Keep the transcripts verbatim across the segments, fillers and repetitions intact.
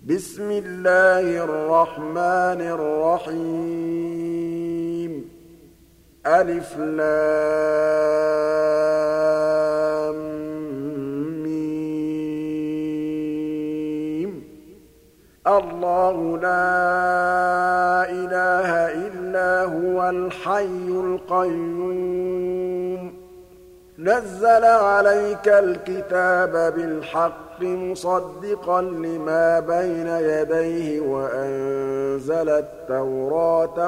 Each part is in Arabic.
بسم الله الرحمن الرحيم ألف لام ميم الله لا إله إلا هو الحي القيوم نزل عليك الكتاب بالحق مصدقا لما بين يديه وأنزل التوراة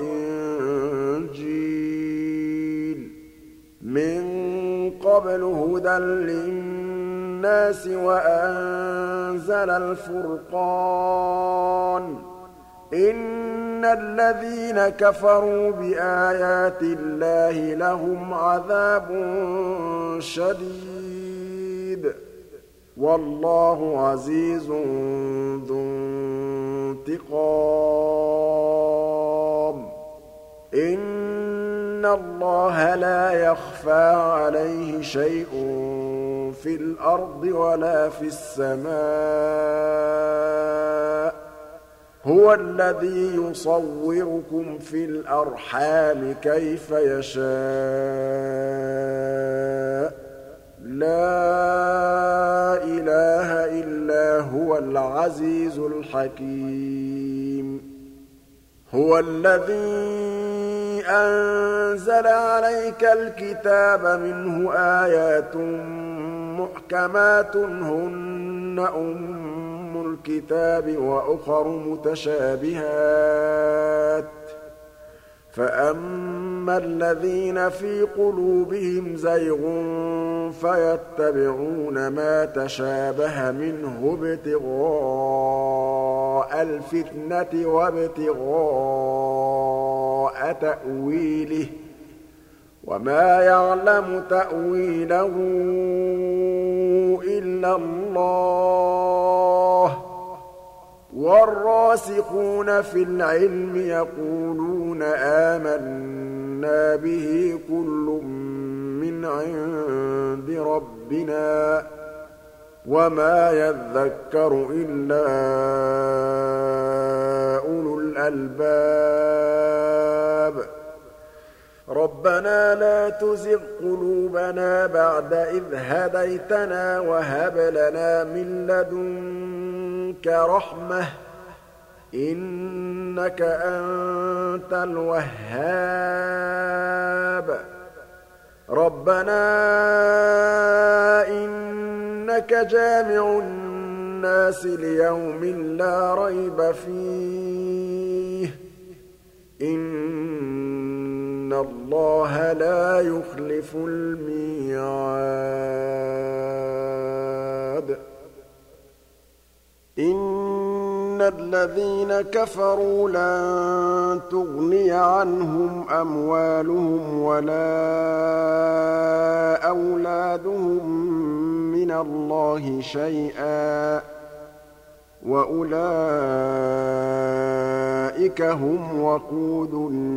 والإنجيل من قبل هدى للناس وأنزل الفرقان إن الذين كفروا بآيات الله لهم عذاب شديد والله عزيز ذو انتقام إن الله لا يخفى عليه شيء في الأرض ولا في السماء هو الذي يصوركم في الأرحام كيف يشاء لا إله إلا هو العزيز الحكيم هو الذي أنزل عليك الكتاب منه آيات محكمات هن أم الكتاب وأخر متشابهات فأما الذين في قلوبهم زيغ فيتبعون ما تشابه منه ابتغاء الفتنة وابتغاء تأويله وما يعلم تأويله إلا الله والراسخون في العلم يقولون آمنا به كل من عند ربنا وما يذكر إلا أولو الألباب ربنا لا تزغ قلوبنا بعد إذ هديتنا وهب لنا من لدنك رحمة إنك أنت الوهاب ربنا إنك جامع الناس ليوم لا ريب فيه إن الله لا يخلف الميعاد إن الذين كفروا لن تغني عنهم أموالهم ولا أولادهم من الله شيئا وأولئك هم وقود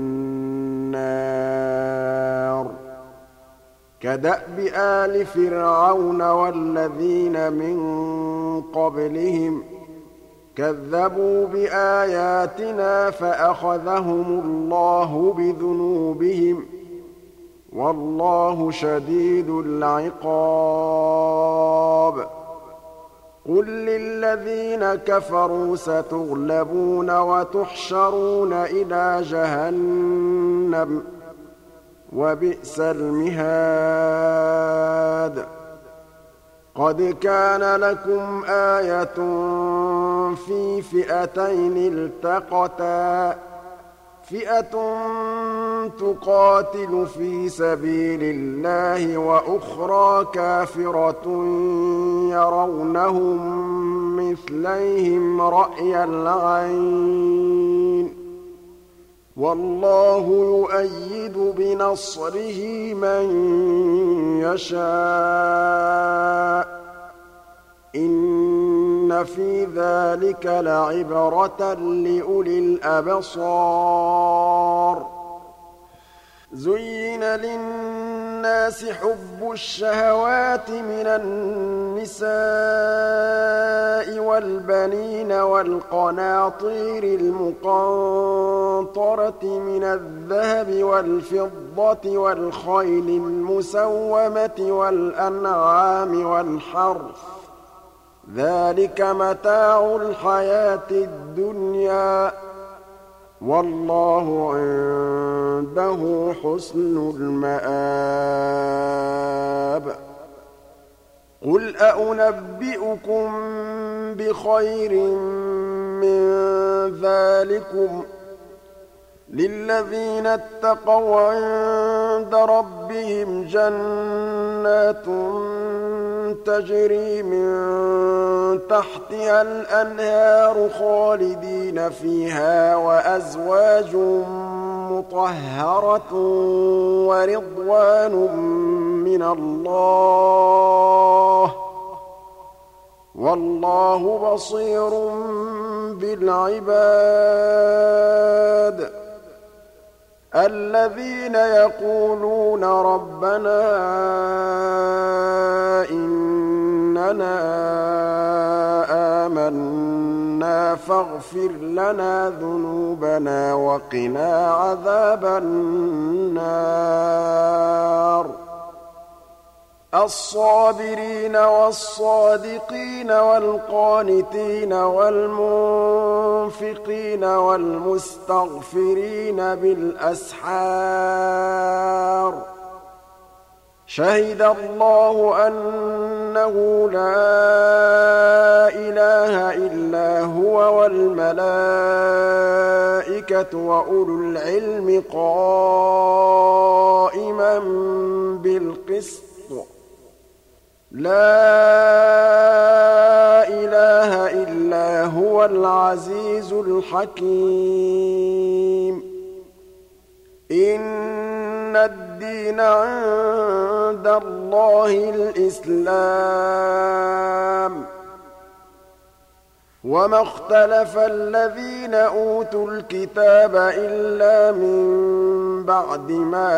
النار كدأب آل فرعون والذين من قبلهم كذبوا بآياتنا فأخذهم الله بذنوبهم والله شديد العقاب قل للذين كفروا ستغلبون وتحشرون إلى جهنم وبئس المهاد قد كان لكم آية في فئتين التقتا فئة تقاتل في سبيل الله وأخرى كافرة يرونهم مثليهم رأي العين والله يؤيد بنصره من يشاء إن في ذلك لعبرة لأولي الأبصار زين للناس النَّاسِ حُبُّ الشَّهَوَاتِ مِنَ النِّسَاءِ وَالْبَنِينَ وَالْقَنَاطِيرِ الْمُقَنطَرَةِ مِنَ الذَّهَبِ وَالْفِضَّةِ وَالْخَيْلِ الْمُسَوَّمَةِ وَالْأَنْعَامِ وَالْحَرْثِ ۗ ذَٰلِكَ مَتَاعُ الْحَيَاةِ الدُّنْيَا ۖ وَاللَّهُ عِندَهُ حُسْنُ الْمَآبِ. قُلْ أَؤُنَبِّئُكُم بِخَيْرٍ مِّن ذَٰلِكُمْ ۚ لِلَّذِينَ اتَّقَوْا عِندَ رَبِّهِمْ جَنَّاتٌ تَجْرِي مِن تَحْتِهَا الْأَنْهَارُ خَالِدِينَ فِيهَا وَأَزْوَاجٌ مُّطَهَّرَةٌ وَرِضْوَانٌ مِّنَ اللَّهِ ۗ وَاللَّهُ بَصِيرٌ بِالْعِبَادِ. الَّذِينَ يَقُولُونَ رَبَّنَا إِنَّنَا آمَنَّا فَاغْفِرْ لَنَا ذُنُوبَنَا وَقِنَا عَذَابَ النَّارِ. الصَّابِرِينَ وَالصَّادِقِينَ وَالْقَانِتِينَ وَالْمُنفِقِينَ وَالْمُسْتَغْفِرِينَ بِالْأَسْحَارِ. شَهِدَ اللَّهُ أَنَّهُ لَا إِلَٰهَ إِلَّا هُوَ وَالْمَلَائِكَةُ وَأُولُو الْعِلْمِ قَائِمًا بِالْقِسْطِ. لَا إِلَٰهَ إِلَّا هُوَ الْعَزِيزُ الْحَكِيمُ. إِنَّ الدِّينَ عِندَ اللَّهِ الْإِسْلَامُ ۗ وَمَا اخْتَلَفَ الَّذِينَ أُوتُوا الْكِتَابَ إِلَّا مِن بَعْدِ مَا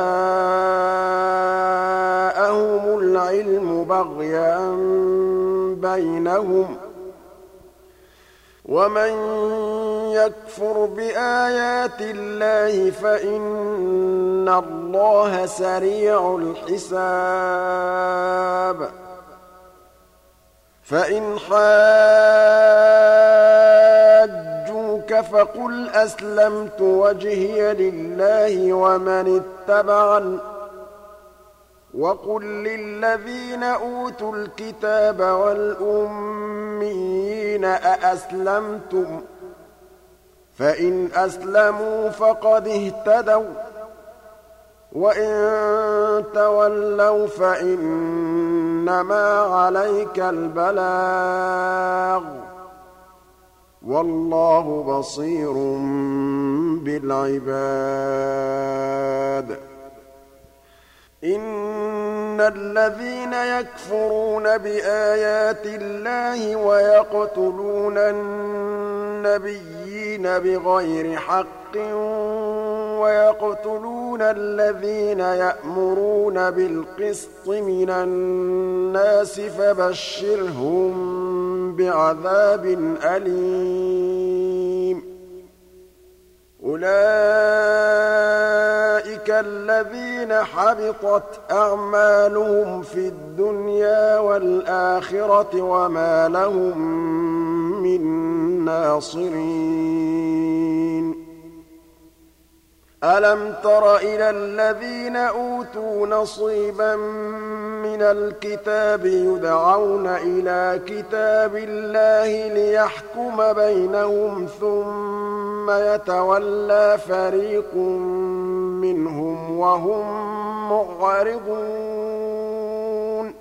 جَاءَهُمُ الْعِلْمُ بَغْيًا بَيْنَهُمْ ۗ وَمَن يَكْفُرْ بِآيَاتِ اللَّهِ فَإِنَّ اللَّهَ سَرِيعُ الْحِسَابِ. فَإِنْ حَاجُّوكَ فَقُلْ أَسْلَمْتُ وَجْهِيَ لِلَّهِ وَمَنِ اتَّبَعَنِ ۗ وَقُل لِّلَّذِينَ أُوتُوا الْكِتَابَ وَالْأُمِّيِّينَ أَأَسْلَمْتُمْ ۚ فَإِنْ أَسْلَمُوا فَقَدِ اهْتَدَوا ۖ وَّإِن تَوَلَّوْا فَإِنَّمَا عَلَيْكَ الْبَلَاغُ ۗ وَاللَّهُ بَصِيرٌ بِالْعِبَادِ. إِنَّ الَّذِينَ يَكْفُرُونَ بِآيَاتِ اللَّهِ وَيَقْتُلُونَ النَّبِيِّينَ بِغَيْرِ حَقٍّ وَيَقْتُلُونَ الَّذِينَ يَأْمُرُونَ بِالْقِسْطِ مِنَ النَّاسِ فَبَشِّرْهُم بِعَذَابٍ أَلِيمٍ. أُولَٰئِكَ الَّذِينَ حَبِطَتْ أَعْمَالُهُمْ فِي الدُّنْيَا وَالْآخِرَةِ وَمَا لَهُم مِّن نَّاصِرِينَ. أَلَمْ تَرَ إِلَى الَّذِينَ أُوتُوا نَصِيبًا مِّنَ الْكِتَابِ يُدْعَوْنَ إِلَىٰ كِتَابِ اللَّهِ لِيَحْكُمَ بَيْنَهُمْ ثُمَّ يَتَوَلَّىٰ فَرِيقٌ مِّنْهُمْ وَهُم مُّعْرِضُونَ.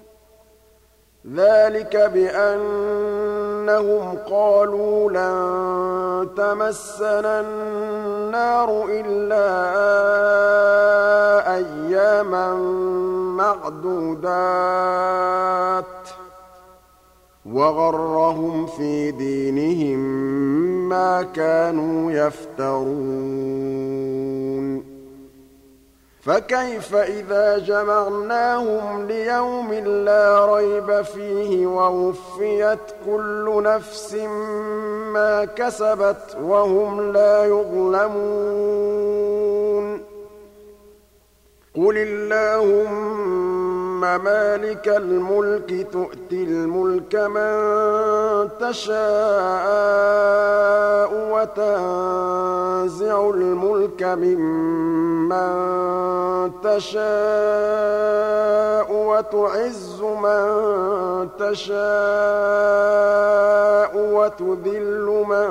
ذَٰلِكَ بِأَنَّهُمْ قَالُوا لَن تَمَسَّنَا النَّارُ إِلَّا أَيَّامًا مَّعْدُودَاتٍ ۖ وَغَرَّهُمْ فِي دِينِهِم مَّا كَانُوا يَفْتَرُونَ. فكيف إذا جمعناهم ليوم لا ريب فيه ووفيت كل نفس ما كسبت وهم لا يظلمون قل اللهم مالك الملك تؤتي الملك من تشاء وتنزع الملك ممن تشاء وتعز من تشاء وتذل من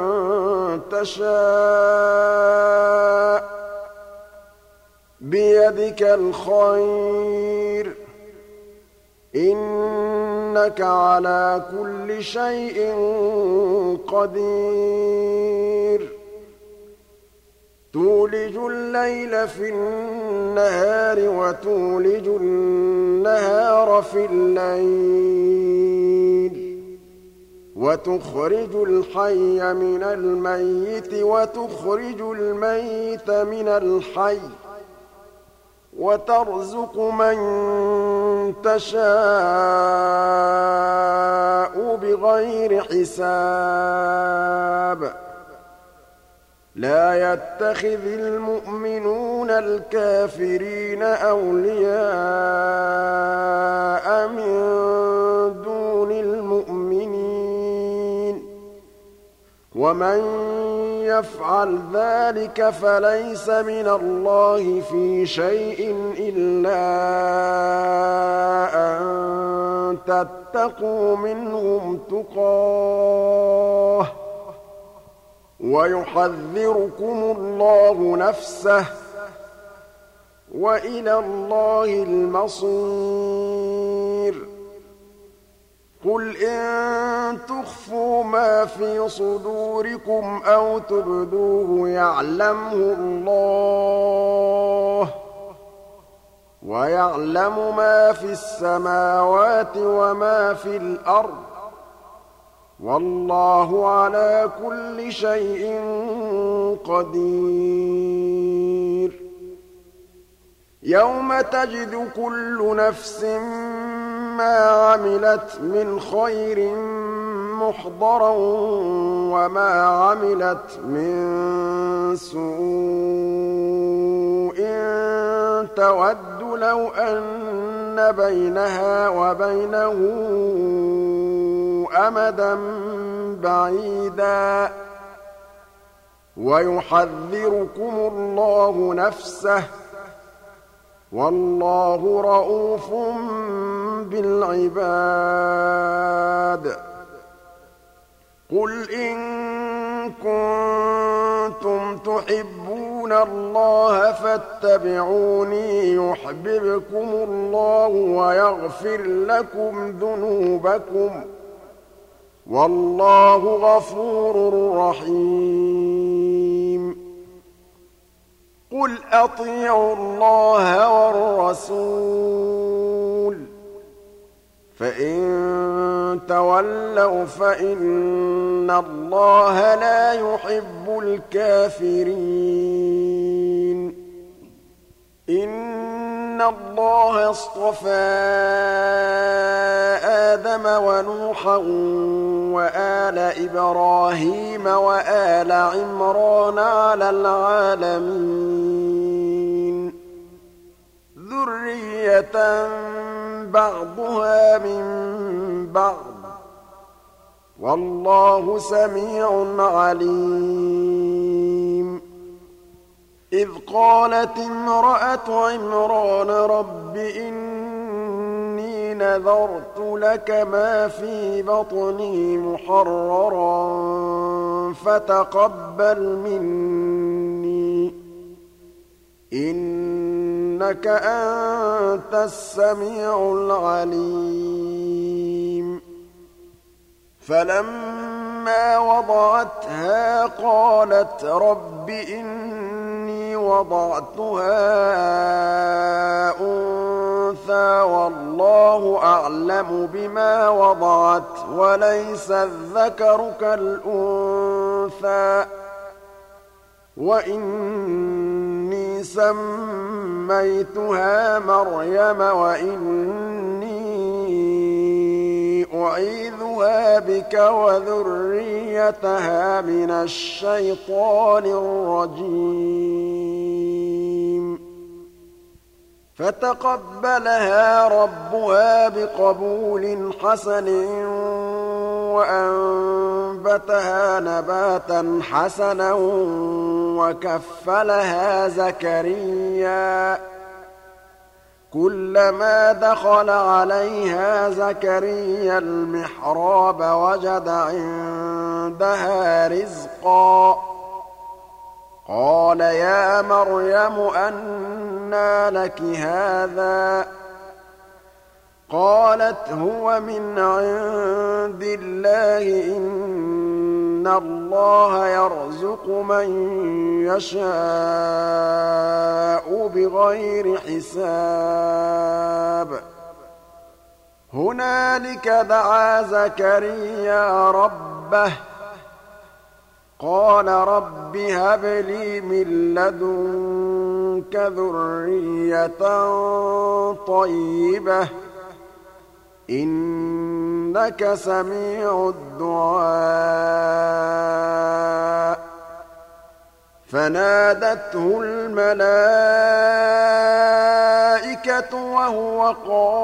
تشاء بيدك الخير إنك على كل شيء قدير تولج الليل في النهار وتولج النهار في الليل وتخرج الحي من الميت وتخرج الميت من الحي وترزق من تشاء بغير حساب لا يتخذ المؤمنون الكافرين أولياء من دون المؤمنين ومن يفعل ذلك فليس من الله في شيء إلا أن تتقوا منهم تقاه ويحذركم الله نفسه وإلى الله المصير قل إن تخفوا ما في صدوركم أو تبدوه يعلمه الله ويعلم ما في السماوات وما في الأرض والله على كل شيء قدير يوم تجد كل نفس ما عملت من خير محضرا وما عملت من سوء تود لو أن بينها وبينه أمدا بعيدا ويحذركم الله نفسه والله رءوف بالعباد قل إن كنتم تحبون الله فاتبعوني يحببكم الله ويغفر لكم ذنوبكم والله غفور رحيم قل أطيعوا الله والرسول فإن تولوا فإن الله لا يحب الكافرين إن الله اصطفى آدم ونوحا وآل إبراهيم وآل عمران على العالمين ذرية بعضها من بعض والله سميع عليم إذ قالت امرأة عمران رب إني نذرت لك ما في بطني محررا فتقبل مني إنك أنت السميع العليم فلما وضعتها قالت رب إني وضعتها أنثى والله أعلم بما وضعت وليس الذكر كالأنثى وإني سميتها مريم وإني أعيذها بك وذريتها من الشيطان الرجيم فتقبلها ربها بقبول حسن وأنبتها نباتا حسنا وكفلها زكريا كلما دخل عليها زكريا المحراب وجد عندها رزقا قال يا مريم أنى لك هذا قالت هو من عند الله إن الله يرزق من يشاء بغير حساب هنالك دعا زكريا ربه قال رب هب لي من لدنك ذرية طيبة إنك سميع الدعاء فنادته الملائكة وهو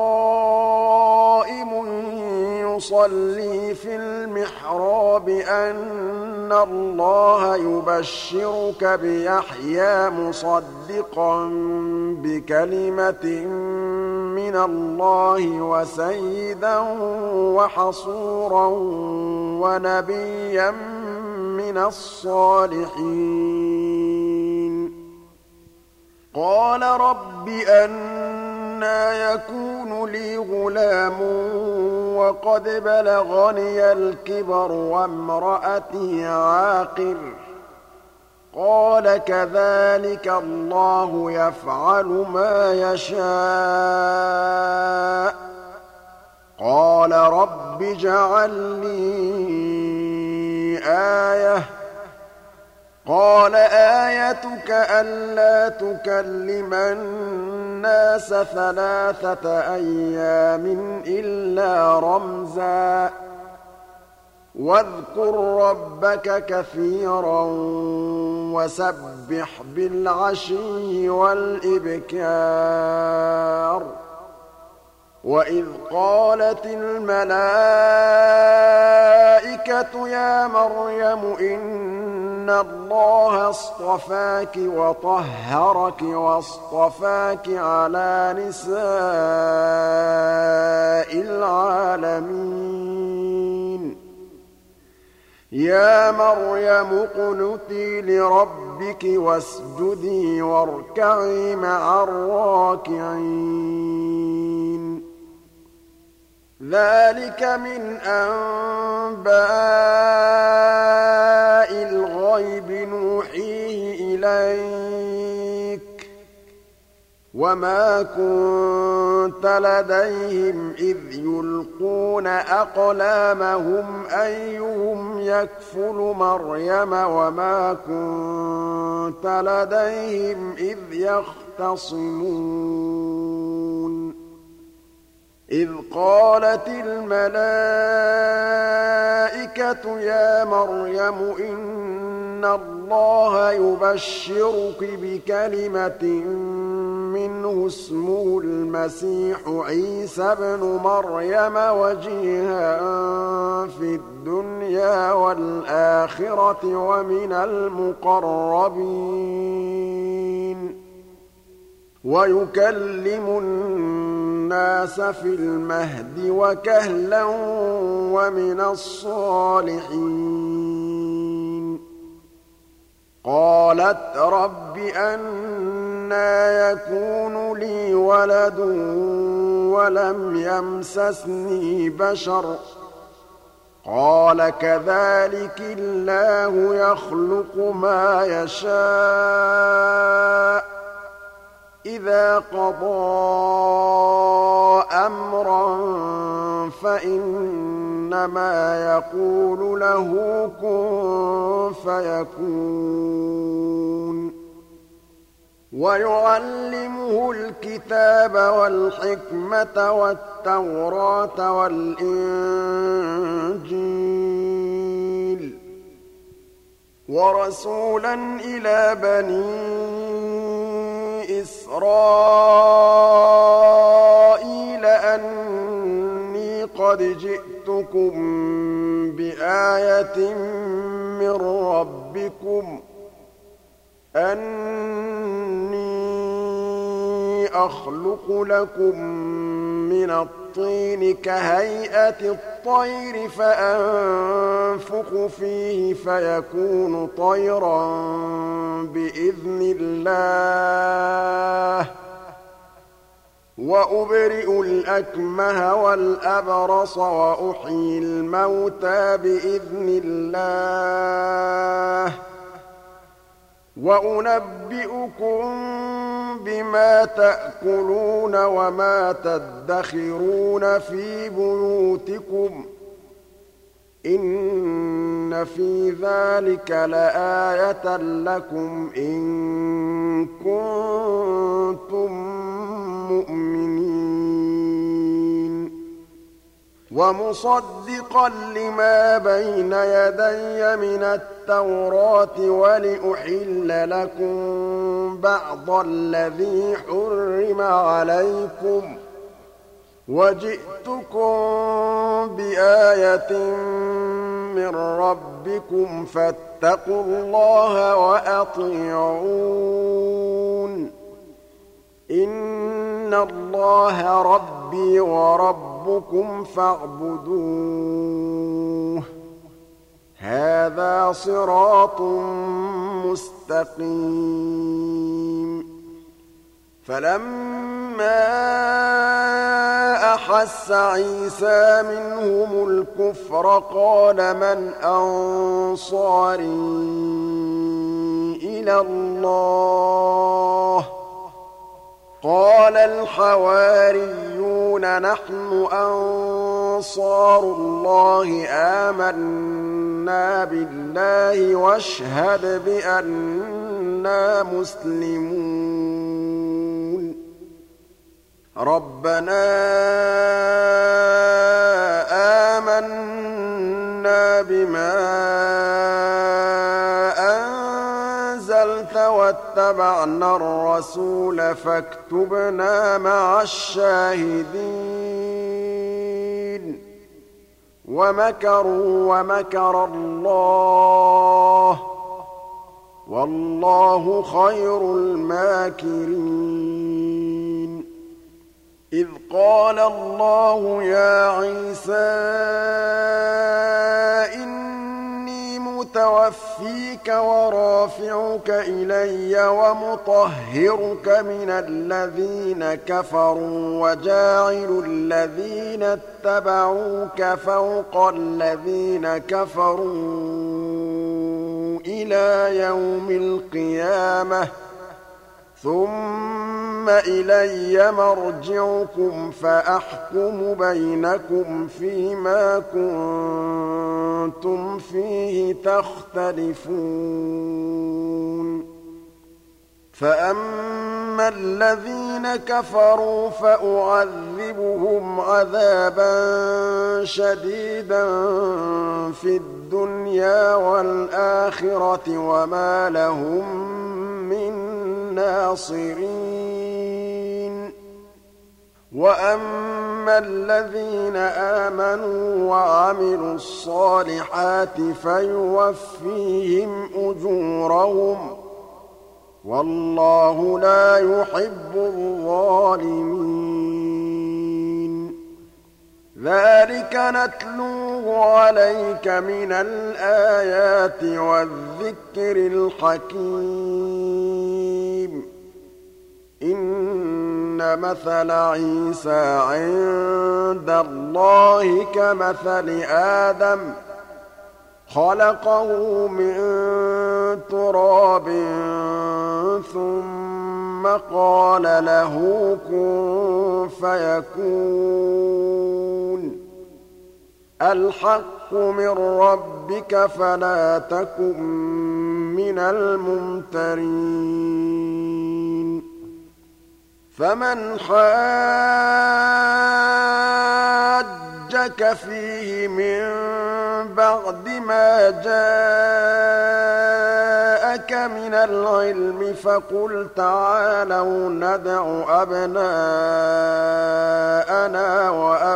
قائم يصلي في المحراب أن الله يبشرك بيحيى مصدقا بكلمة من الله وسيدا وحصورا ونبيا من الصالحين قال رب أنى يكون لي غلام وقد بلغني الكبر وامرأتي عاقر قال كذلك الله يفعل ما يشاء قال رب اجعل لي آية قال آيتك ألا تكلم الناس ثلاثة أيام إلا رمزا واذكر ربك كثيرا وسبح بالعشي والإبكار وإذ قالت الملائكة يا مريم إن الله اصطفاك وطهرك واصطفاك على نساء العالمين يا مريم اقنتي لربك واسجدي واركعي مع الراكعين ذلك من أنباء الغيب نوحيه إليك وما كنت لديهم إذ يلقون أقلامهم أيهم يكفل مريم وما كنت لديهم إذ يختصمون إذ قالت الملائكة يا مريم إن الله يبشرك بكلمة منه اسمه المسيح عيسى ابن مريم وجيها في الدنيا والآخرة ومن المقربين ويكلم الناس في المهد وكهلا ومن الصالحين قالت رب أنى يكون لي ولد ولم يمسسني بشر قال كذلك الله يخلق ما يشاء إذا قضى أمرا فإنما يقول له كن فيكون ويعلمه الكتاب والحكمة والتوراة والإنجيل ورسولا إلى بني إسرائيل أني قد جئتكم بآية من ربكم أني أخلق لكم من الطين كهيئة الطير فأنفخ فيه فيكون طيرا بإذن الله وأبرئ الأكمه والأبرص وأحيي الموتى بإذن الله وأنبئكم بما تأكلون وما تدخرون في بيوتكم إن في ذلك لآية لكم إن كنتم مؤمنين ومصدقا لما بين يدي من التوراة ولأحل لكم بعض الذي حرم عليكم وجئتكم بآية من ربكم فاتقوا الله وأطيعون إن الله ربي وربكم فاعبدوه هذا صراط مستقيم فلما أحس عيسى منهم الكفر قال من أنصاري إلى الله قال الحواريون نحن أنصار الله آمنا بالله واشهد بأننا مسلمون ربنا آمنا بما أنزلت واتبعنا الرسول فاكتبنا مع الشاهدين ومكروا ومكر الله والله خير الماكرين إذ قال الله يا عيسى إني متوفيك ورافعك إلي ومطهرك من الذين كفروا وجاعل الذين اتبعوك فوق الذين كفروا إلى يوم القيامة ثم إلي مرجعكم فأحكم بينكم فيما كنتم فيه تختلفون فأما الذين كفروا فأعذبهم عذابا شديدا في الدنيا والآخرة وما لهم من ناصرين وأما الذين آمنوا وعملوا الصالحات فيوفيهم أجورهم والله لا يحب الظالمين ذلك نتلوه عليك من الآيات والذكر الحكيم إن مثل عيسى عند الله كمثل آدم خلقه من تراب ثم قال له كن فيكون الحق من ربك فلا تكن من الممترين فَمَنْ حَاجَّكَ فِيهِ مِن بَعْدِ مَا جَاءَكَ مِنَ الْعِلْمِ فَقُلْ تَعَالَوْا نَدْعُ أَبْنَاءَنَا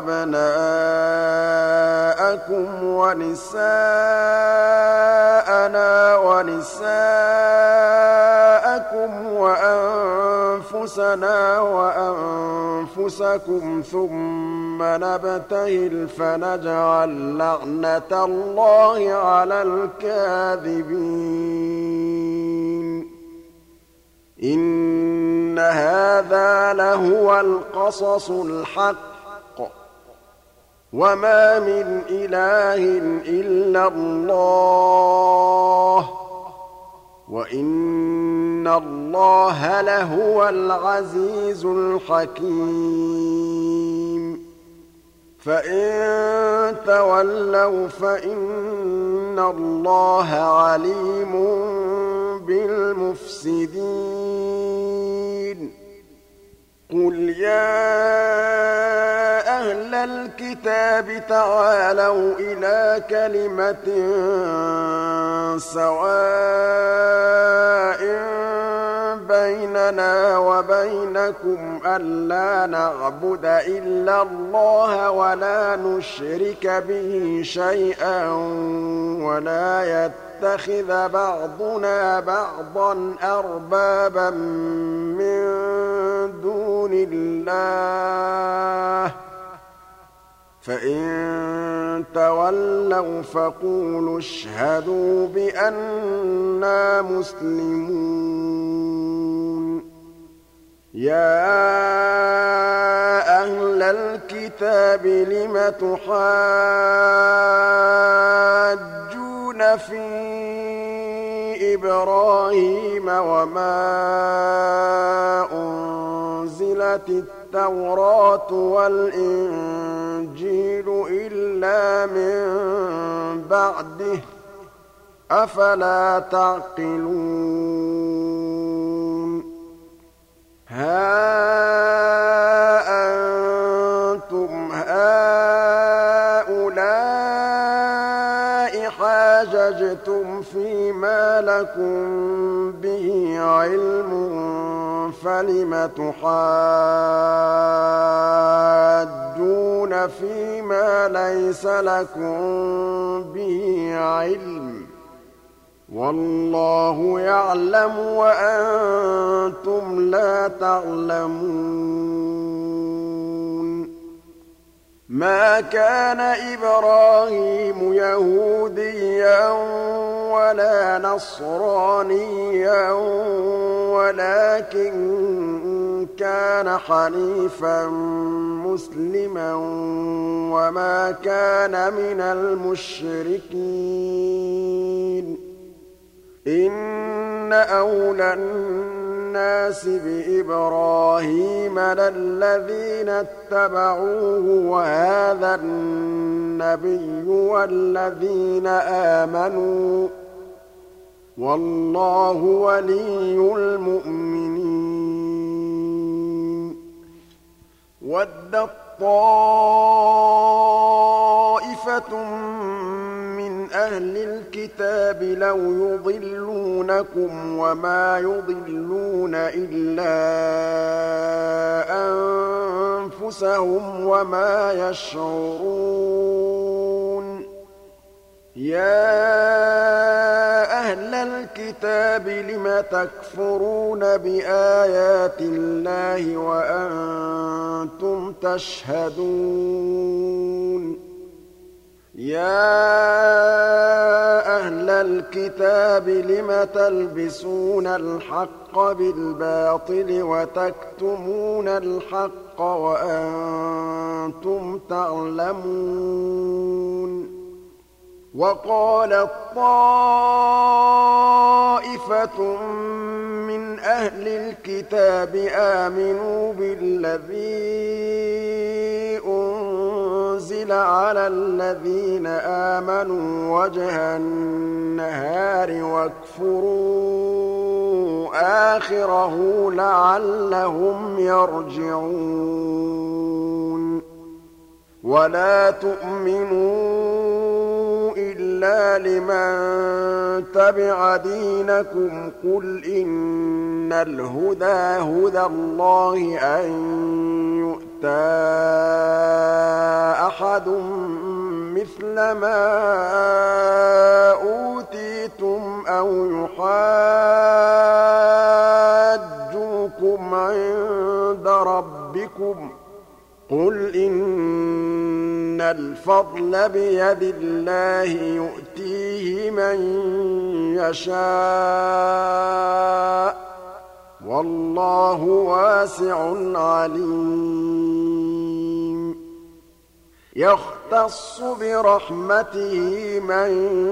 وَأَبْنَاءَكُمْ وَنِسَاءَنَا وَنِسَاءَكُمْ وَأَنفُسَنَا وَأَنفُسَكُمْ ثُمَّ نَبْتَهِلْ فَنَجْعَلْ لَعْنَتَ اللَّهِ عَلَى الْكَاذِبِينَ إِنَّ هَٰذَا لَهُوَ الْقَصَصُ الْحَقُّ ۚ وَمَا مِنْ إِلَٰهٍ إِلَّا اللَّهُ ۚ وَإِنَّ اللَّهَ لَهُوَ الْعَزِيزُ الْحَكِيمُ فَإِن تَوَلَّوْا فَإِنَّ اللَّهَ عَلِيمٌ بِالْمُفْسِدِينَ قُلْ يَا أَهْلَ الْكِتَابِ تَعَالَوْا إِلَىٰ كَلِمَةٍ سَوَاءٍ بَيْنَنَا وَبَيْنَكُمْ أَلَّا نَعْبُدَ إِلَّا اللَّهَ وَلَا نُشْرِكَ بِهِ شَيْئًا وَلَا يَتَّخِذَ بَعْضُنَا بَعْضًا أَرْبَابًا مِّن دُونِ اللَّهِ ۚ فَإِن تَوَلَّوْا فَقُولُوا اشْهَدُوا بِأَنَّا مُسْلِمُونَ يَا أَهْلَ الْكِتَابِ لِمَ تُحَاجُّونَ فِي إِبْرَاهِيمَ وَمَا أُنزِلَتِ التَّوْرَاةُ وَالْإِنجِيلُ إِلَّا مِن بَعْدِهِ ۚ أَفَلَا تَعْقِلُونَ هَا أَنتُمْ هَٰؤُلَاءِ حَاجَجْتُمْ فِيمَا لَكُم بِهِ عِلْمٌ فَلِمَ تُحَاجُّونَ فِيمَا لَيْسَ لَكُم بِهِ عِلْمٌ ۚ وَاللَّهُ يَعْلَمُ وَأَنتُمْ لَا تَعْلَمُونَ مَا كَانَ إِبْرَاهِيمُ يَهُودِيًّا وَلَا نَصْرَانِيًّا وَلَٰكِن كَانَ حَنِيفًا مُّسْلِمًا وَمَا كَانَ مِنَ الْمُشْرِكِينَ إِنَّ أَوْلَى النَّاسِ بِإِبْرَاهِيمَ لَلَّذِينَ اتَّبَعُوهُ وَهَٰذَا النَّبِيُّ وَالَّذِينَ آمَنُوا ۗ وَاللَّهُ وَلِيُّ الْمُؤْمِنِينَ وَدَّت طَّائِفَةٌ مِّنْ أَهْلِ الْكِتَابِ لَوْ يُضِلُّونَكُمْ وَمَا يُضِلُّونَ إِلَّا أَنفُسَهُمْ وَمَا يَشْعُرُونَ يَا أَهْلَ الْكِتَابِ لِمَ تَكْفُرُونَ بِآيَاتِ اللَّهِ وَأَنتُمْ تَشْهَدُونَ يَا أَهْلَ الْكِتَابِ لِمَ تَلْبِسُونَ الْحَقَّ بِالْبَاطِلِ وَتَكْتُمُونَ الْحَقَّ وَأَنتُمْ تَعْلَمُونَ وَقَالَت طَّائِفَةٌ مِّنْ أَهْلِ الْكِتَابِ آمِنُوا بِالَّذِي أُنزِلَ عَلَى الَّذِينَ آمَنُوا وَجْهَ النَّهَارِ وَاكْفُرُوا آخِرَهُ لَعَلَّهُمْ يَرْجِعُونَ وَلَا تُؤْمِنُوا إِلَّا لِمَن تَبِعَ دِينَكُمْ قُلْ إِنَّ الْهُدَىٰ هُدَى اللَّهِ أَن يُؤْتَىٰ أَحَدٌ مِّثْلَ مَا أُوتِيتُمْ أَوْ يُحَاجُّوكُمْ عِندَ رَبِّكُمْ ۗ قُلْ إِنَّ الْفَضْلَ بِيَدِ اللَّهِ يُؤْتِيهِ مَن يَشَاءُ ۗ وَاللَّهُ وَاسِعٌ عَلِيمٌ يَخْتَصُّ بِرَحْمَتِهِ مَن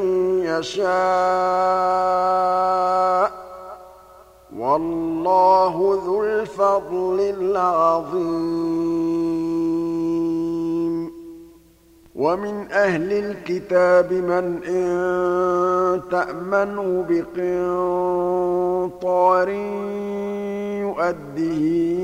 يَشَاءُ ۗ وَاللَّهُ ذُو الْفَضْلِ الْعَظِيمِ وَمِنْ أَهْلِ الْكِتَابِ مَنْ إِن تَأْمَنْهُ بِقِنطَارٍ يُؤَدِّهِ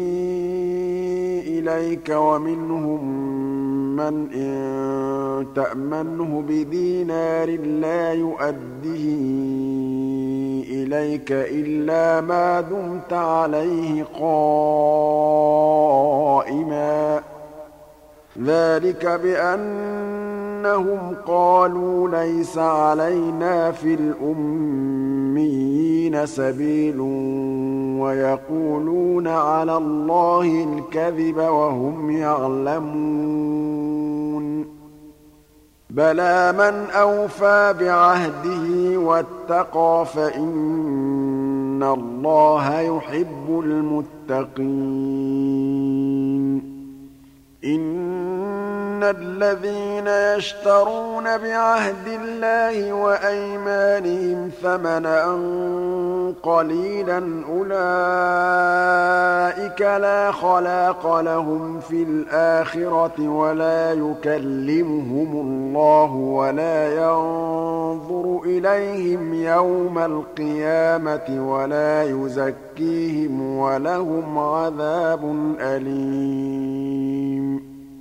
إِلَيْكَ وَمِنْهُم مَّنْ إِن تَأْمَنْهُ بِدِينَارٍ لَّا يُؤَدِّهِ إِلَيْكَ إِلَّا مَا دُمْتَ عَلَيْهِ قَائِمًا ۗ ذَٰلِكَ بِأَنَّهُمْ قَالُوا لَيْسَ عَلَيْنَا فِي الْأُمِّيِّينَ سَبِيلٌ وَيَقُولُونَ عَلَى اللَّهِ الْكَذِبَ وَهُمْ يَعْلَمُونَ بَلَىٰ مَنْ أَوْفَىٰ بِعَهْدِهِ وَاتَّقَىٰ فَإِنَّ اللَّهَ يُحِبُّ الْمُتَّقِينَ إِنَّ الَّذِينَ يَشْتَرُونَ بِعَهْدِ اللَّهِ وَأَيْمَانِهِمْ ثَمَنًا قَلِيلًا أُولَٰئِكَ لَا خَلَاقَ لَهُمْ فِي الْآخِرَةِ وَلَا يُكَلِّمُهُمُ اللَّهُ وَلَا يَنظُرُ إِلَيْهِمْ يَوْمَ الْقِيَامَةِ وَلَا يُزَكِّيهِمْ وَلَهُمْ عَذَابٌ أَلِيمٌ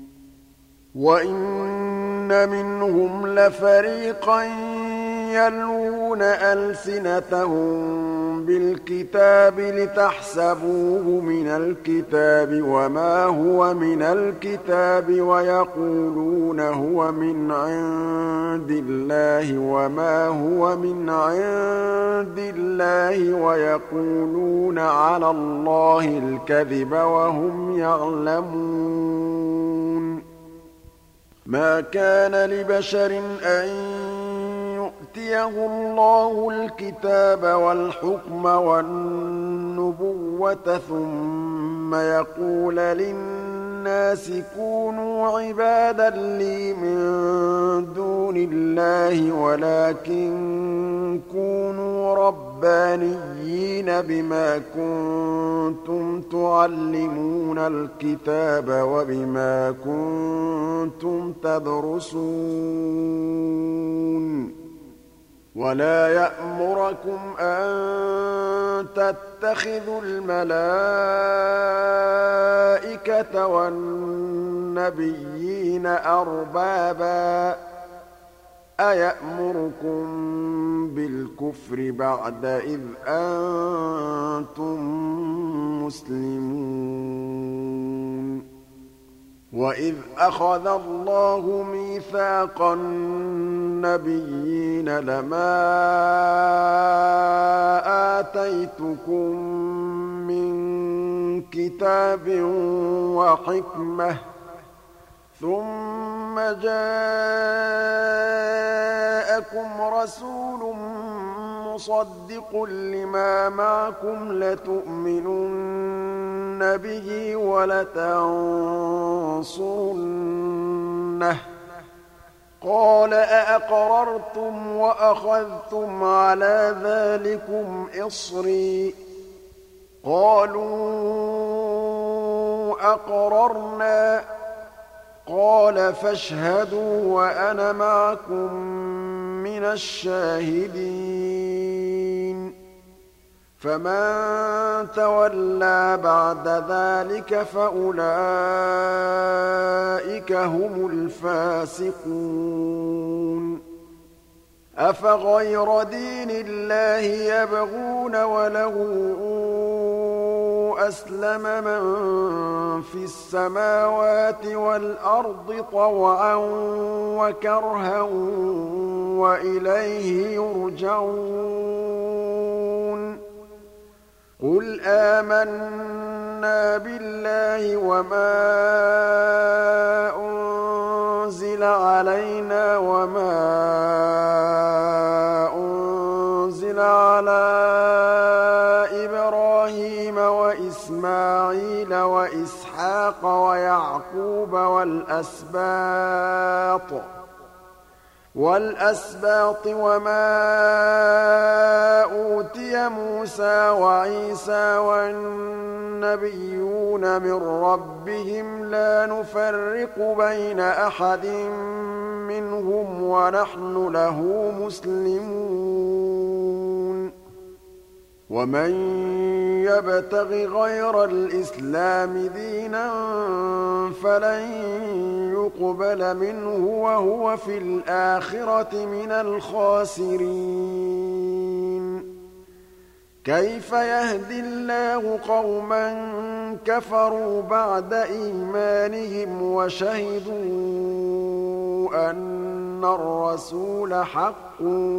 وَإِنَّ مِنْهُمْ لَفَرِيقًا يَلْوُونَ أَلْسِنَتَهُم بِالْكِتَابِ لِتَحْسَبُوهُ مِنَ الْكِتَابِ وَمَا هُوَ مِنَ الْكِتَابِ وَيَقُولُونَ هُوَ مِنْ عِندِ اللَّهِ وَمَا هُوَ مِنْ عِندِ اللَّهِ وَيَقُولُونَ عَلَى اللَّهِ الْكَذِبَ وَهُمْ يَعْلَمُونَ مَا كَانَ لِبَشَرٍ أَن يُؤْتِيَهُ اللَّهُ الْكِتَابَ وَالْحُكْمَ وَالنُّبُوَّةَ ثُمَّ يَقُولَ لِلنَّاسِ كُونُوا عِبَادًا لِّي مِن دُونِ اللَّهِ وَلَٰكِن كُونُوا رَبَّانِيِّينَ بِمَا كُنتُمْ تُعَلِّمُونَ الْكِتَابَ وَبِمَا كُنتُمْ تَدْرُسُونَ وَلَا يَأْمُرَكُمْ أَن تَتَّخِذُوا الْمَلَائِكَةَ وَالنَّبِيِّينَ أَرْبَابًا ۗ أَيَأْمُرُكُم بِالْكُفْرِ بَعْدَ إِذْ أَنتُم مُّسْلِمُونَ وَإِذْ أَخَذَ اللَّهُ مِيثَاقَ النَّبِيِّينَ لَمَا آتَيْتُكُم مِّن كِتَابٍ وَحِكْمَةٍ ثُمَّ جَاءَكُمْ رَسُولٌ مُّصَدِّقٌ لِّمَا مَعَكُمْ لَتُؤْمِنُنَّ بِهِ وَلَتَنصُرُنَّهُ ۚ قَالَ أَأَقْرَرْتُمْ وَأَخَذْتُمْ عَلَىٰ ذَٰلِكُمْ إِصْرِي ۖ قَالُوا أَقْرَرْنَا ۚ قَالَ فَاشْهَدُوا وَأَنَا مَعَكُم مِّنَ الشَّاهِدِينَ فَمَن تَوَلَّىٰ بَعْدَ ذَٰلِكَ فَأُولَٰئِكَ هُمُ الْفَاسِقُونَ أَفَغَيْرَ دِينِ اللَّهِ يَبْغُونَ وَلَهُ أَسْلَمَ مَن فِي السَّمَاوَاتِ وَالْأَرْضِ طَوْعًا وَكَرْهًا وَإِلَيْهِ يُرْجَعُونَ قُلْ آمَنَّا بِاللَّهِ وَمَا أُنزِلَ عَلَيْنَا وَمَا أُنزِلَ عَلَىٰ إِبْرَاهِيمَ وَإِسْمَاعِيلَ وَإِسْحَاقَ وَيَعْقُوبَ وَالْأَسْبَاطِ وَالْأَسْبَاطِ وَمَا أُوتِيَ مُوسَىٰ وَعِيسَىٰ وَالنَّبِيُّونَ مِن رَّبِّهِمْ لَا نُفَرِّقُ بَيْنَ أَحَدٍ مِّنْهُمْ وَنَحْنُ لَهُ مُسْلِمُونَ وَمَن يَبْتَغِ غَيْرَ الْإِسْلَامِ دِينًا فَلَن يُقْبَلَ مِنْهُ وَهُوَ فِي الْآخِرَةِ مِنَ الْخَاسِرِينَ كَيْفَ يَهْدِي اللَّهُ قَوْمًا كَفَرُوا بَعْدَ إِيمَانِهِمْ وَشَهِدُوا أَنَّ الرَّسُولَ حَقٌّ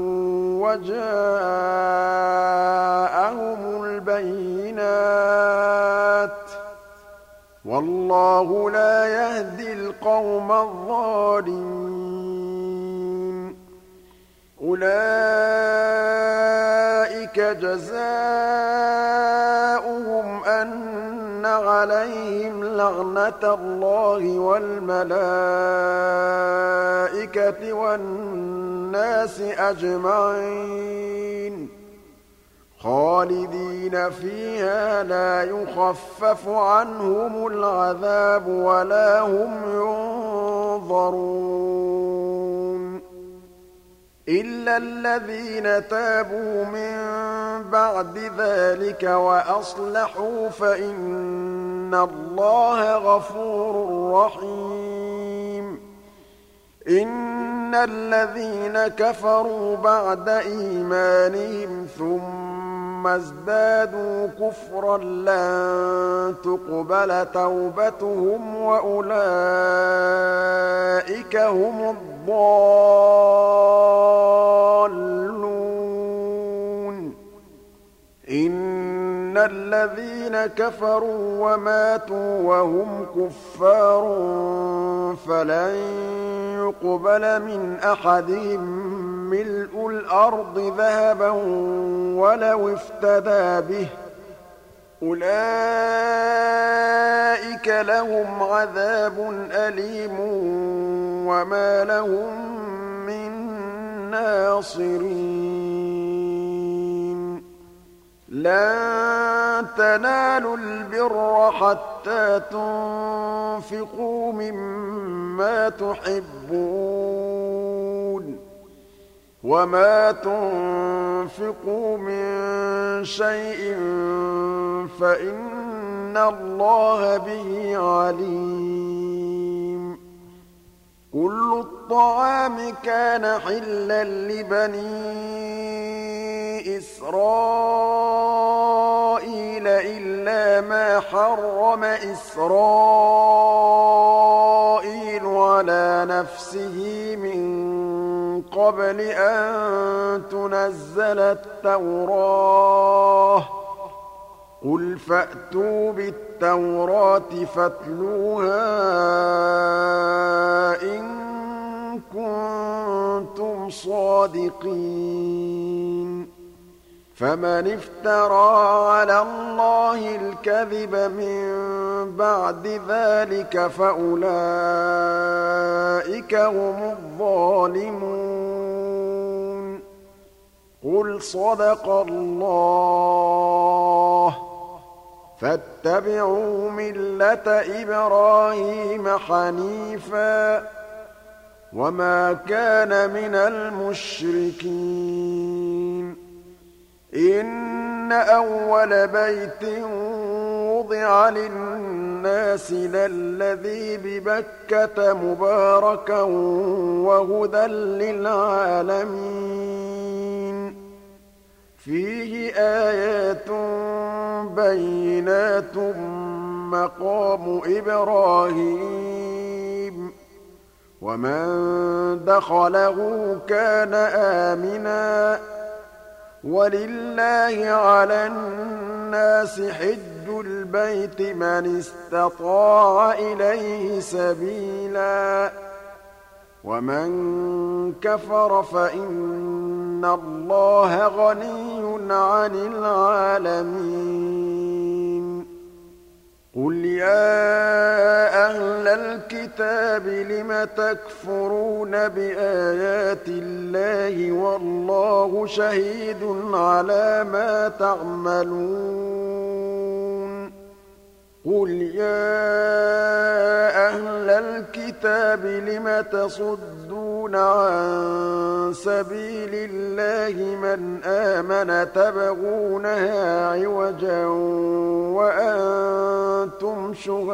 وَجَاءَهُمُ الْبَيِّنَاتُ ۚ وَاللَّهُ لَا يَهْدِي الْقَوْمَ الظَّالِمِينَ أُولَٰئِكَ جَزَاؤُهُمْ أَنَّ عَلَيْهِمْ لَعْنَةَ اللَّهِ وَالْمَلَائِكَةِ وَالنَّاسِ أَجْمَعِينَ خَالِدِينَ فِيهَا لَا يُخَفَّفُ عَنْهُمُ الْعَذَابُ وَلَا هُمْ يُنظَرُونَ إِلَّا الَّذِينَ تَابُوا مِن بَعْدِ ذَٰلِكَ وَأَصْلَحُوا فَإِنَّ اللَّهَ غَفُورٌ رَّحِيمٌ إِنَّ الَّذِينَ كَفَرُوا بَعْدَ إِيمَانِهِمْ ثُمَّ ازْدَادُوا كُفْرًا لَّن تُقْبَلَ تَوْبَتُهُمْ وَأُولَٰئِكَ هُمُ الضَّالُّونَ إِنَّ الَّذِينَ كَفَرُوا وَمَاتُوا وَهُمْ كُفَّارٌ فَلَن يُقْبَلَ مِنْ أَحَدِهِم مِّلْءُ الْأَرْضِ ذَهَبًا وَلَوِ افْتَدَىٰ بِهِ ۗ أُولَٰئِكَ لَهُمْ عَذَابٌ أَلِيمٌ وَمَا لَهُم مِّن نَّاصِرِينَ لَن تَنَالُوا الْبِرَّ حَتَّىٰ تُنفِقُوا مِمَّا تُحِبُّونَ ۚ وَمَا تُنفِقُوا مِن شَيْءٍ فَإِنَّ اللَّهَ بِهِ عَلِيمٌ كُلُّ الطَّعَامِ كَانَ حِلًّا لِّبَنِي إِسْرَائِيلَ إِلَّا مَا حَرَّمَ إِسْرَائِيلُ عَلَىٰ نَفْسِهِ مِن قَبْلِ أَن تُنَزَّلَ التَّوْرَاةُ ۗ قُلْ فَأْتُوا بِالتَّوْرَاةِ فَاتْلُوهَا إِن كُنتُمْ صَادِقِينَ فَمَنِ افْتَرَىٰ عَلَى اللَّهِ الْكَذِبَ مِن بَعْدِ ذَٰلِكَ فَأُولَٰئِكَ هُمُ الظَّالِمُونَ قُلْ صَدَقَ اللَّهُ ۗ فَاتَّبِعُوا مِلَّةَ إِبْرَاهِيمَ حَنِيفًا ۖ وَمَا كَانَ مِنَ الْمُشْرِكِينَ إِنَّ إِنَّ أَوَّلَ بَيْتٍ وُضِعَ لِلنَّاسِ لَلَّذِي بِبَكَّةَ مُبَارَكًا وَهُدًى لِّلْعَالَمِينَ فِيهِ آيَاتٌ بَيِّنَاتٌ مَّقَامُ إِبْرَاهِيمَ وَمَن دَخَلَهُ كَانَ آمِنًا وَلِلَّهِ عَلَى النَّاسِ حِجُّ الْبَيْتِ مَنِ اسْتَطَاعَ إِلَيْهِ سَبِيلًا وَمَن كَفَرَ فَإِنَّ اللَّهَ غَنِيٌّ عَنِ الْعَالَمِينَ قُلْ يَا أَهْلَ الْكِتَابِ لِمَ تَكْفُرُونَ بِآيَاتِ اللَّهِ وَاللَّهُ شَهِيدٌ عَلَىٰ مَا تَعْمَلُونَ قُلْ يَا أَهْلَ الْكِتَابِ لِمَ تَصُدُّونَ عَن سَبِيلِ اللَّهِ مَنْ آمَنَ تَبْغُونَهَا عِوَجًا وَأَنتُمْ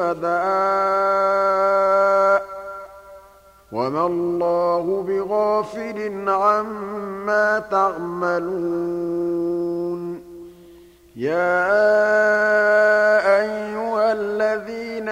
شُهَدَاءُ وَمَا اللَّهُ بِغَافِلٍ عَمَّا تَعْمَلُونَ يَا أَيُّهَا الَّذِينَ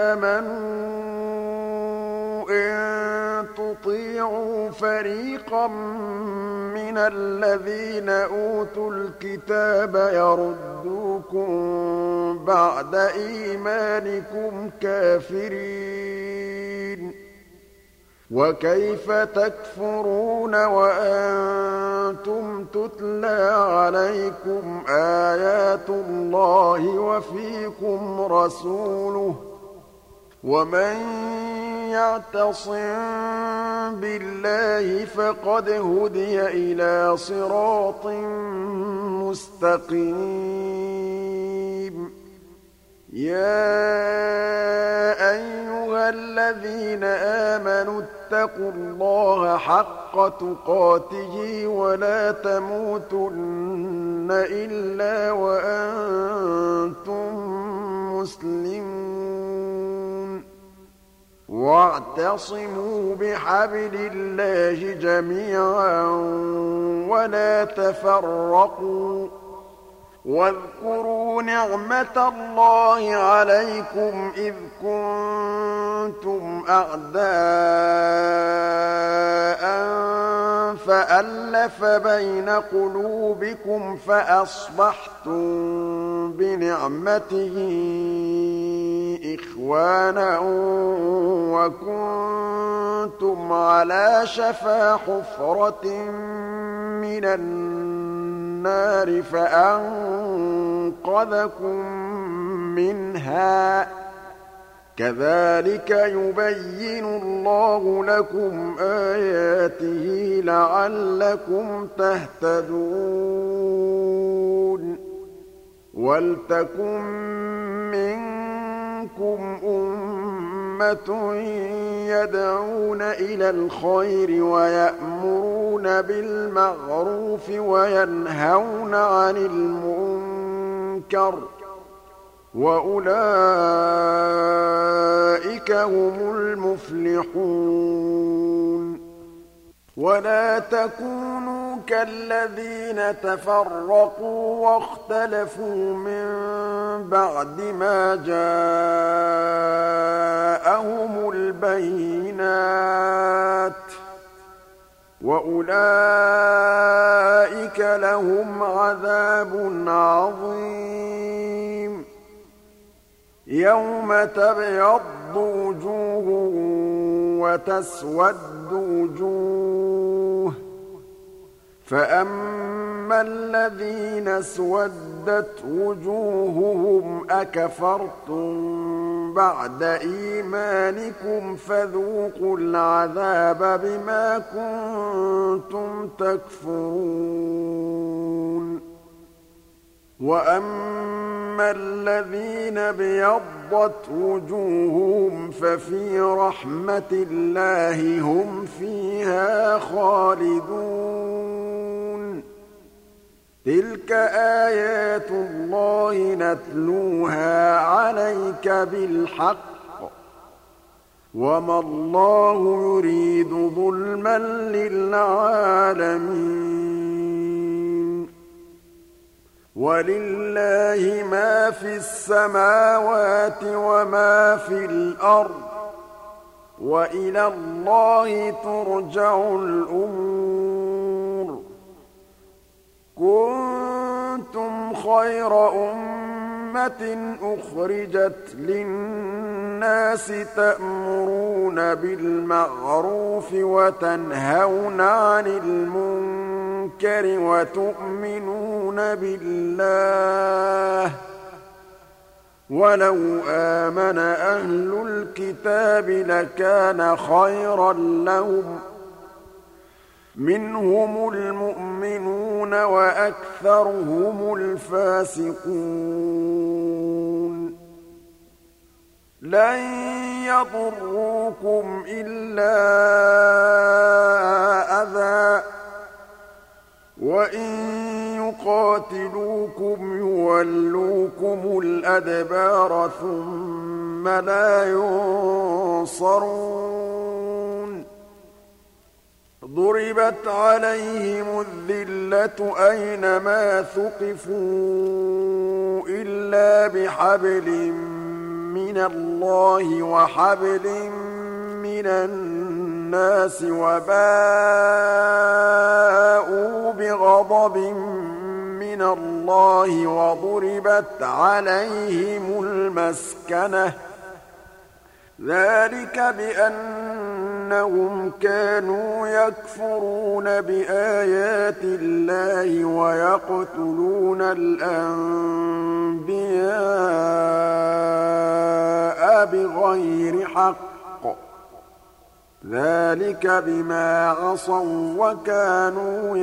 آمَنُوا إِن تُطِيعُوا فَرِيقًا مِّنَ الَّذِينَ أُوتُوا الْكِتَابَ يَرُدُّوكُم بَعْدَ إِيمَانِكُمْ كَافِرِينَ وَكَيْفَ تَكْفُرُونَ وَأَنتُمْ تُتْلَىٰ عَلَيْكُمْ آيَاتُ اللَّهِ وَفِيكُمْ رَسُولُهُ ۗ وَمَن يَعْتَصِم بِاللَّهِ فَقَدْ هُدِيَ إِلَىٰ صِرَاطٍ مُّسْتَقِيمٍ يَا أَيُّهَا الَّذِينَ آمَنُوا اتَّقُوا اللَّهَ حَقَّ تُقَاتِهِ وَلَا تَمُوتُنَّ إِلَّا وَأَنتُم مُّسْلِمُونَ وَاعْتَصِمُوا بِحَبْلِ اللَّهِ جَمِيعًا وَلَا تَفَرَّقُوا وَاذْكُرُوا نِعْمَةَ اللَّهِ عَلَيْكُمْ إِذْ كُنتُمْ أَعْدَاءً فَأَلَّفَ بَيْنَ قُلُوبِكُمْ فَأَصْبَحْتُم بِنِعْمَتِهِ إِخْوَانًا وَكُنتُمْ عَلَىٰ شَفَا حُفْرَةٍ مِّنَ النَّارِ فَأَنقَذَكُم مِّنْهَا ۗ كَذَٰلِكَ يُبَيِّنُ اللَّهُ لَكُمْ آيَاتِهِ لَعَلَّكُمْ تَهْتَدُونَ وَلْتَكُن مِّنكُمْ أُمَّةٌ يَدْعُونَ إِلَى الْخَيْرِ وَيَأْمُرُونَ بِالْمَعْرُوفِ وَيَنْهَوْنَ عَنِ الْمُنكَرِ ۚ وَأُولَٰئِكَ هُمُ الْمُفْلِحُونَ وَلَا تَكُونُوا كَالَّذِينَ تَفَرَّقُوا وَاخْتَلَفُوا مِن بَعْدِ مَا جَاءَهُمُ الْبَيِّنَاتُ ۚ وَأُولَٰئِكَ لَهُمْ عَذَابٌ عَظِيمٌ يَوْمَ تَبْيَضُّ وُجُوهٌ وَتَسْوَدُّ وُجُوهٌ ۚ فَأَمَّا الَّذِينَ اسْوَدَّتْ وُجُوهُهُمْ أَكَفَرْتُم بَعْدَ إِيمَانِكُمْ فَذُوقُوا الْعَذَابَ بِمَا كُنتُمْ تَكْفُرُونَ وَأَمَّا الَّذِينَ ابْيَضَّتْ وُجُوهُهُمْ فَفِي رَحْمَةِ اللَّهِ هُمْ فِيهَا خَالِدُونَ تِلْكَ آيَاتُ اللَّهِ نَتْلُوهَا عَلَيْكَ بِالْحَقِّ ۚ وَمَا اللَّهُ يُرِيدُ ظُلْمًا لِّلْعَالَمِينَ وَلِلَّهِ مَا فِي السَّمَاوَاتِ وَمَا فِي الْأَرْضِ ۚ وَإِلَى اللَّهِ تُرْجَعُ الْأُمُورُ كُنتُمْ خَيْرَ أُمَّةٍ أُخْرِجَتْ لِلنَّاسِ تَأْمُرُونَ بِالْمَعْرُوفِ وَتَنْهَوْنَ عَنِ الْمُنكَرِ وَتُؤْمِنُونَ بِاللَّهِ ۗ وَلَوْ آمَنَ أَهْلُ الْكِتَابِ لَكَانَ خَيْرًا لَّهُم ۚ مِّنْهُمُ الْمُؤْمِنُونَ وَأَكْثَرُهُمُ الْفَاسِقُونَ لَن يَضُرُّوكُمْ إِلَّا أَذًى ۖ وَإِن يُقَاتِلُوكُمْ يُوَلُّوكُمُ الْأَدْبَارَ ثُمَّ لَا يُنصَرُونَ ضُرِبَتْ عَلَيْهِمُ الذِّلَّةُ أَيْنَمَا ثُقِفُوا إِلَّا بِحَبْلٍ مِّنَ اللَّهِ وَحَبْلٍ مِّنَ النَّاسِ وَبَاءُوا بِغَضَبٍ مِّنَ اللَّهِ وَضُرِبَتْ عَلَيْهِمُ الْمَسْكَنَةُ ۚ ذَٰلِكَ بِأَنَّهُمْ كَانُوا يَكْفُرُونَ بِآيَاتِ اللَّهِ وَيَقْتُلُونَ الْأَنبِيَاءَ بِغَيْرِ حَقٍّ ۚ ذَٰلِكَ بِمَا عَصَوا وَّكَانُوا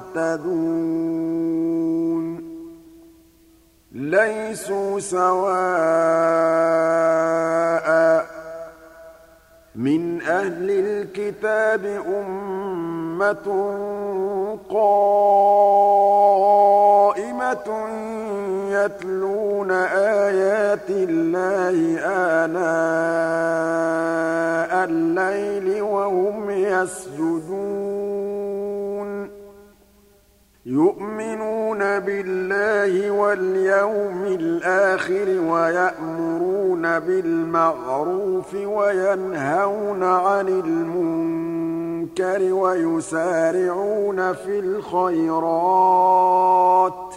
يَعْتَدُونَ لَيْسُوا سَوَاءً ۗ مِّنْ أَهْلِ الْكِتَابِ أُمَّةٌ قَائِمَةٌ يَتْلُونَ آيَاتِ اللَّهِ آنَاءَ اللَّيْلِ وَهُمْ يَسْجُدُونَ يُؤْمِنُونَ بِاللَّهِ وَالْيَوْمِ الْآخِرِ وَيَأْمُرُونَ بِالْمَعْرُوفِ وَيَنْهَوْنَ عَنِ الْمُنكَرِ وَيُسَارِعُونَ فِي الْخَيْرَاتِ ۚ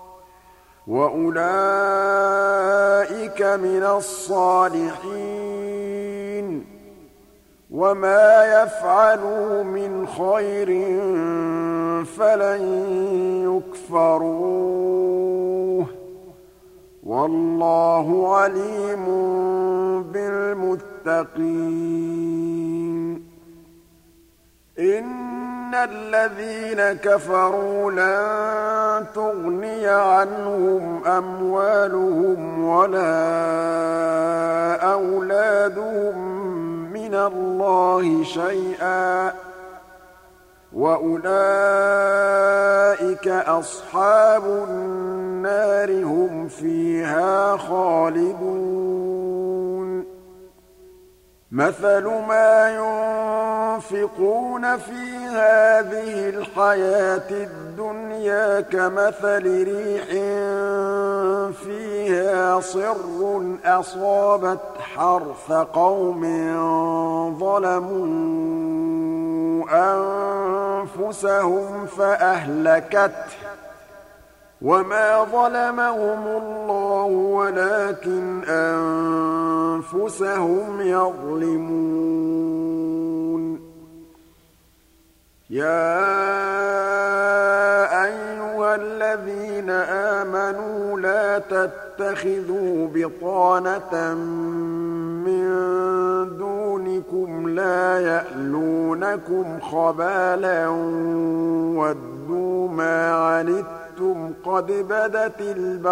وَأُولَٰئِكَ مِنَ الصَّالِحِينَ وَمَا يَفْعَلُوا مِنْ خَيْرٍ فَلَن يُكْفَرُوهُ ۗ وَاللَّهُ عَلِيمٌ بِالْمُتَّقِينَ إِنَّ الَّذِينَ كَفَرُوا لَن تُغْنِيَ عَنْهُمْ أَمْوَالُهُمْ وَلَا أَوْلَادُهُم مِّنَ اللَّهِ شَيْئًا ۖ وَأُولَٰئِكَ أَصْحَابُ النَّارِ ۖ هُمْ فِيهَا خَالِدُونَ مَثَلُ مَا يُنفِقُونَ فِي هَٰذِهِ الْحَيَاةِ الدُّنْيَا كَمَثَلِ رِيحٍ فِيهَا صِرٌّ أَصَابَتْ حَرْثَ قَوْمٍ ظَلَمُوا أَنفُسَهُمْ فَأَهْلَكَتْهُ ۚ وَمَا ظَلَمَهُمُ اللَّهُ وَلَٰكِنْ أَنفُسَهُمْ يَظْلِمُونَ يَا أَيُّهَا الَّذِينَ آمَنُوا لَا تَتَّخِذُوا بِطَانَةً مِّن دُونِكُمْ لَا يَأْلُونَكُمْ خَبَالًا وَدُّوا مَا عَنِتُّمْ قَدْ بَدَتِ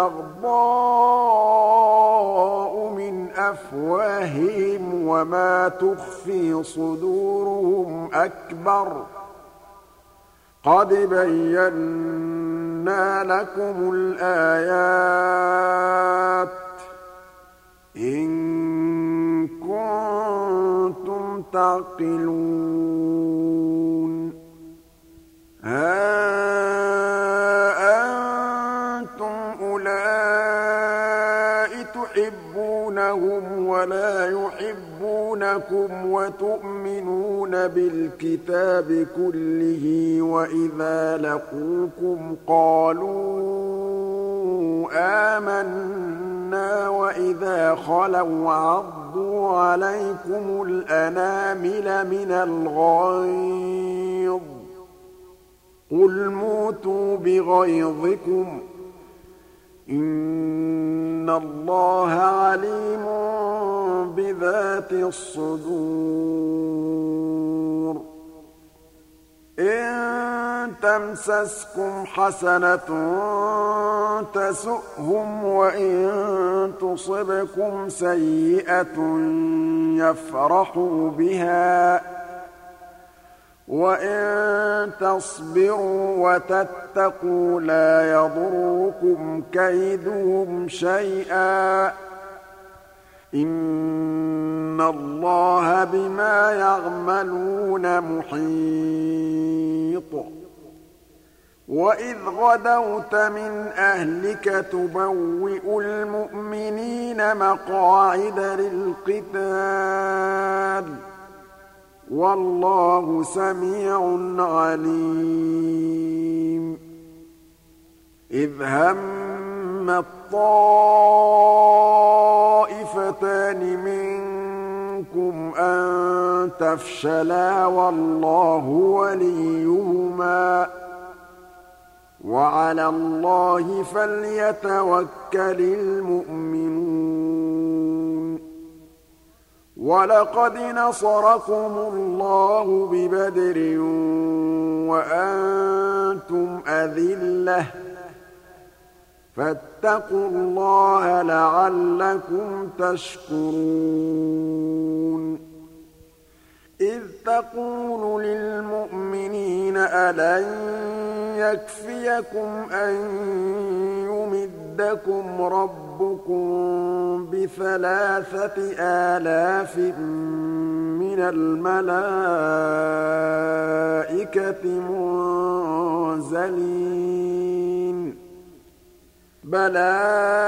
الْبَغْضَاءُ مِنْ أَفْوَاهِهِمْ وَمَا تُخْفِي صُدُورُهُمْ أَكْبَرُ ۚ قَدْ بَيَّنَّا بينا لكم الآيات إن كنتم تعقلون ها أنتم أولئك تحبونهم ولا يحبونكم وتؤمنون بالكتاب كله وإذا لقوكم قالوا آمنا وإذا خلوا عضوا عليكم الأنامل من الغيظ قل موتوا بغيظكم إن الله عليم بذات الصدور إن تمسسكم حسنة تسؤهم وإن تصبكم سيئة يفرحوا بها وإن تصبروا وتتقوا لا يضركم كيدهم شيئا إن الله بما يعملون محيط وإذ غدوت من أهلك تبوئ المؤمنين مقاعد للقتال والله سميع عليم إذ هم الطائفتان منكم أن تفشلا والله وليهما وعلى الله فليتوكل المؤمنون ولقد نصركم الله ببدر وأنتم أذلة فاتقوا الله لعلكم تشكرون إذ تقول للمؤمنين ألن يكفيكم أن يمدكم ربكم بثلاثة آلاف من الملائكة منزلين بلى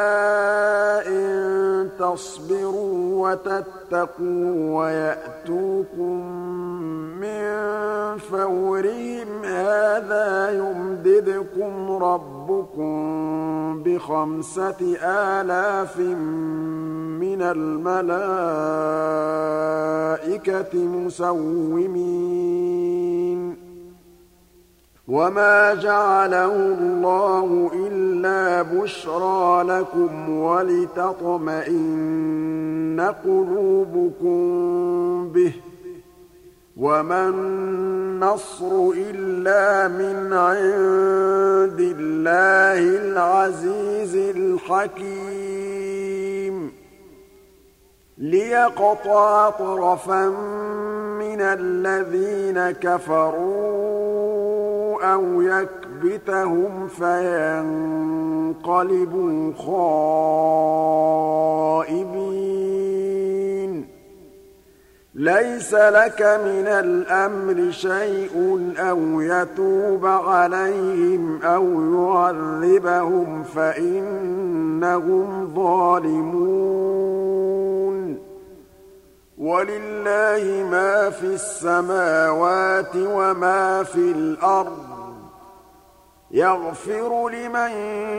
إن تصبروا وتتقوا ويأتوكم من فورهم هذا يمددكم ربكم بخمسة آلاف من الملائكة مسومين وما جعله الله إلا بشرى لكم ولتطمئن قلوبكم به وما النصر إلا من عند الله العزيز الحكيم ليقطع طرفا من الذين كفروا أو يكبتهم فينقلبوا خائبين ليس لك من الأمر شيء أو يتوب عليهم أو يعذبهم فإنهم ظالمون ولله ما في السماوات وما في الأرض يغفر لمن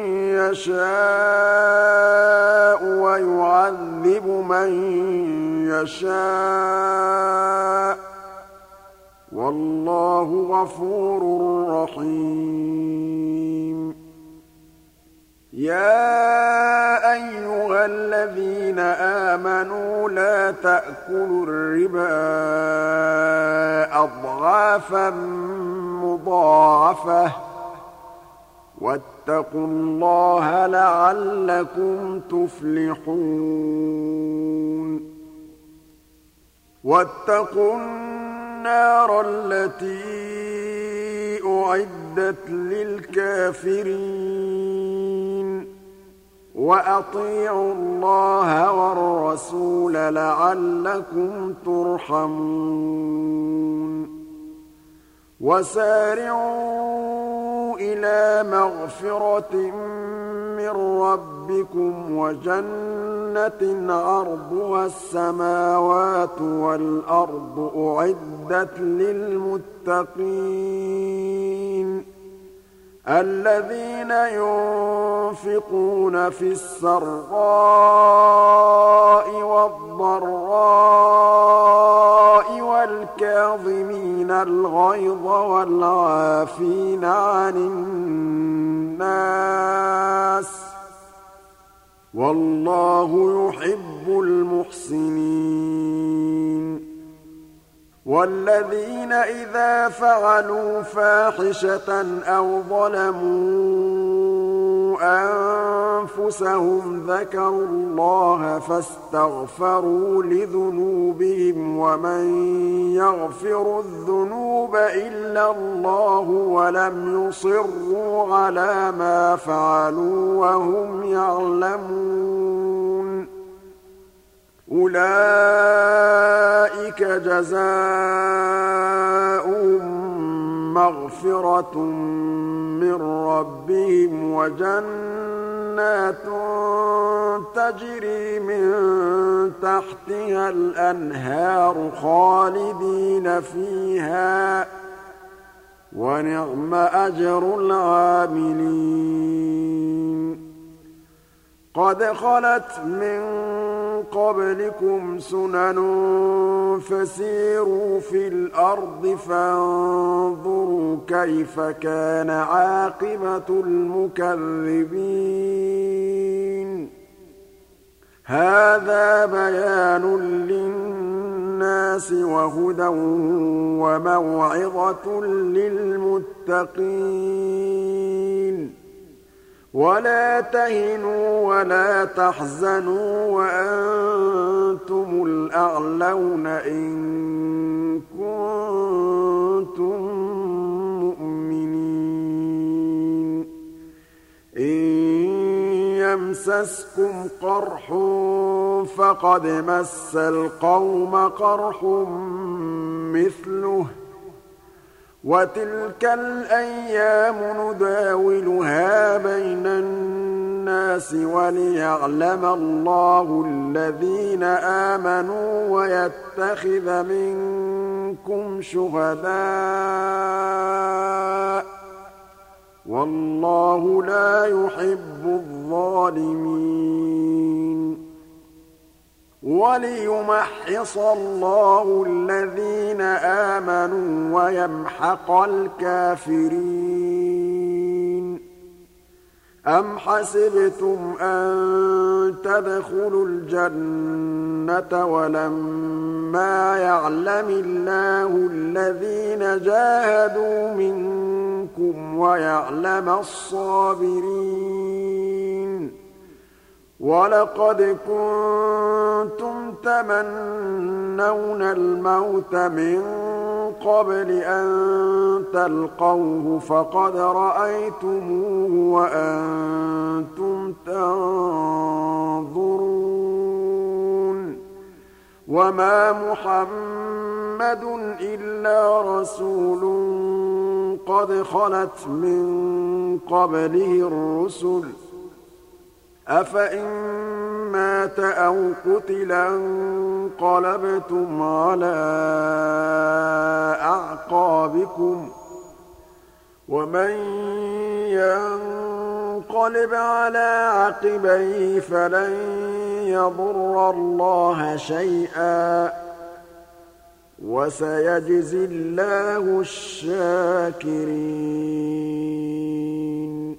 يشاء ويعذب من يشاء والله غفور رحيم يا أيها الذين آمنوا لا تأكلوا الربا أضعافا مضاعفة واتقوا الله لعلكم تفلحون واتقوا النار التي أعدت أُعِدَّتْ لِلْكَافِرِينَ وَأَطِيعُوا اللَّهَ وَالرَّسُولَ لَعَلَّكُمْ تُرْحَمُونَ وَسَارِعُوا إِلَىٰ مَغْفِرَةٍ مِّن رَّبِّكُمْ وَجَنَّةٍ عَرْضُهَا السَّمَاوَاتُ وَالْأَرْضُ أُعِدَّتْ لِلْمُتَّقِينَ الَّذِينَ يُنفِقُونَ فِي السَّرَّاءِ وَالضَّرَّاءِ وَالْكَاظِمِينَ الْغَيْظَ وَالْعَافِينَ عَنِ النَّاسِ ۗ وَاللَّهُ يُحِبُّ الْمُحْسِنِينَ وَالَّذِينَ إِذَا فَعَلُوا فَاحِشَةً أَوْ ظَلَمُوا أَنفُسَهُمْ ذَكَرُوا اللَّهَ فَاسْتَغْفَرُوا لِذُنُوبِهِمْ وَمَن يَغْفِرُ الذُّنُوبَ إِلَّا اللَّهُ وَلَمْ يُصِرُّوا عَلَىٰ مَا فَعَلُوا وَهُمْ يَعْلَمُونَ أُولَٰئِكَ جَزَاؤُهُم مَّغْفِرَةٌ مِّن رَّبِّهِمْ وَجَنَّاتٌ تَجْرِي مِن تَحْتِهَا الْأَنْهَارُ خَالِدِينَ فِيهَا ۚ وَنِعْمَ أَجْرُ الْعَامِلِينَ قَدْ خَلَتْ مِن قَبْلِكُمْ سُنَنٌ فَسِيرُوا فِي الْأَرْضِ فَانظُرُوا كَيْفَ كَانَ عَاقِبَةُ الْمُكَذِّبِينَ هَٰذَا بَيَانٌ لِّلنَّاسِ وَهُدًى وَمَوْعِظَةٌ لِّلْمُتَّقِينَ وَلَا تَهِنُوا وَلَا تَحْزَنُوا وَأَنتُمُ الْأَعْلَوْنَ إِن كُنتُم مُّؤْمِنِينَ إِن يَمْسَسْكُمْ قَرْحٌ فَقَدْ مَسَّ الْقَوْمَ قَرْحٌ مِّثْلُهُ ۚ وَتِلْكَ الْأَيَّامُ نُدَاوِلُهَا بَيْنَ النَّاسِ وَلِيَعْلَمَ اللَّهُ الَّذِينَ آمَنُوا وَيَتَّخِذَ مِنكُمْ شُهَدَاءَ ۗ وَاللَّهُ لَا يُحِبُّ الظَّالِمِينَ وَلِيُمَحِّصَ اللَّهُ الَّذِينَ آمَنُوا وَيَمْحَقَ الْكَافِرِينَ أَمْ حَسِبْتُمْ أَن تَدْخُلُوا الْجَنَّةَ وَلَمَّا يَعْلَمِ اللَّهُ الَّذِينَ جَاهَدُوا مِنكُمْ وَيَعْلَمَ الصَّابِرِينَ وَلَقَدْ كُنتُمْ تَمَنَّوْنَ الْمَوْتَ مِن قَبْلِ أَن تَلْقَوْهُ فَقَدْ رَأَيْتُمُوهُ وَأَنتُمْ تَنظُرُونَ وَمَا مُحَمَّدٌ إِلَّا رَسُولٌ قَدْ خَلَتْ مِن قَبْلِهِ الرُّسُلُ ۚ أَفَإِن مَّاتَ أَوْ قُتِلَ انقَلَبْتُمْ عَلَىٰ أَعْقَابِكُمْ ۚ وَمَن يَنقَلِبْ عَلَىٰ عَقِبَيْهِ فَلَن يَضُرَّ اللَّهَ شَيْئًا ۗ وَسَيَجْزِي اللَّهُ الشَّاكِرِينَ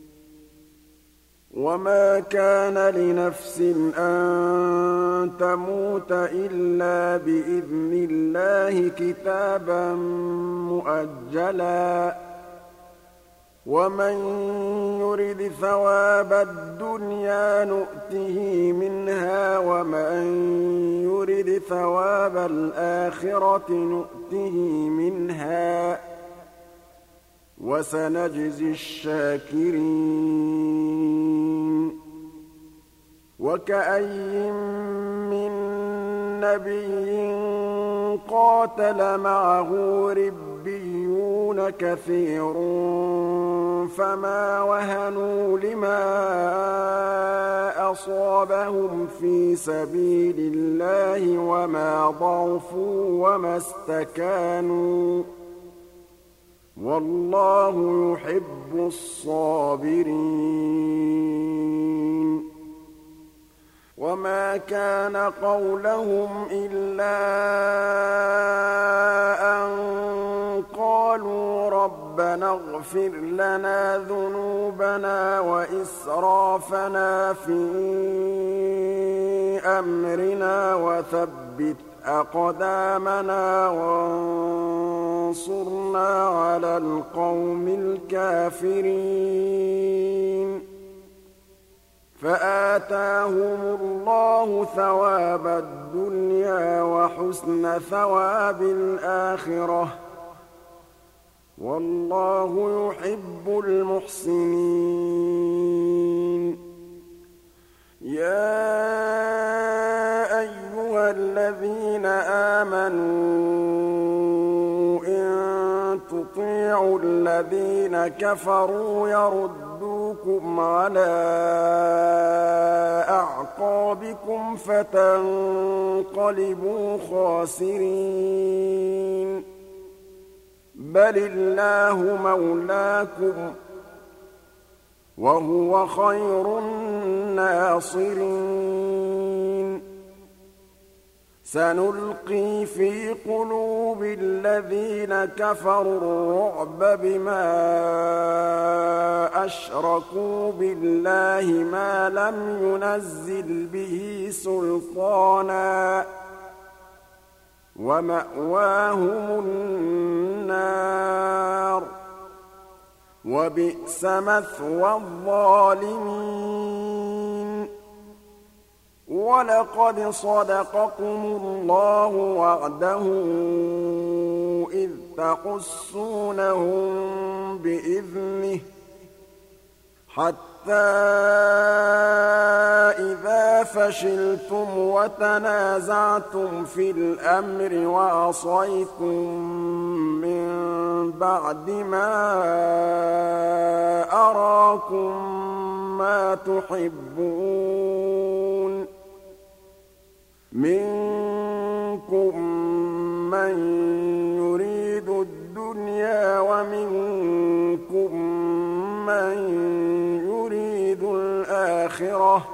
وَمَا كَانَ لِنَفْسٍ أَن تَمُوتَ إِلَّا بِإِذْنِ اللَّهِ كِتَابًا مُّؤَجَّلًا ۗ وَمَن يُرِدْ ثَوَابَ الدُّنْيَا نُؤْتِهِ مِنْهَا وَمَن يُرِدْ ثَوَابَ الْآخِرَةِ نُؤْتِهِ مِنْهَا ۚ وسنجزي الشاكرين وكأين من نبي قاتل معه ربيون كثير فما وهنوا لما أصابهم في سبيل الله وما ضعفوا وما استكانوا والله يحب الصابرين وما كان قولهم إلا أن قالوا ربنا اغفر لنا ذنوبنا وإسرافنا في أمرنا وثبت أقدامنا وانصرنا على القوم الكافرين فآتاهم الله ثواب الدنيا وحسن ثواب الآخرة والله يحب المحسنين يا أيها الذين آمنوا إن تطيعوا الذين كفروا يردوكم على أعقابكم فتنقلبوا خاسرين بل الله مولاكم وهو خير الناصرين سنلقي في قلوب الذين كفروا الرعب بما أشركوا بالله ما لم ينزل به سلطانا ومأواهم النار وبئس مثوى الظالمين ولقد صدقكم الله وعده إذ تحسونهم بإذنه حتى إذا فشلتم وتنازعتم في الأمر وعصيتم من بعد ما أراكم ما تحبون منكم من يريد الدنيا ومنكم من يريد الآخرة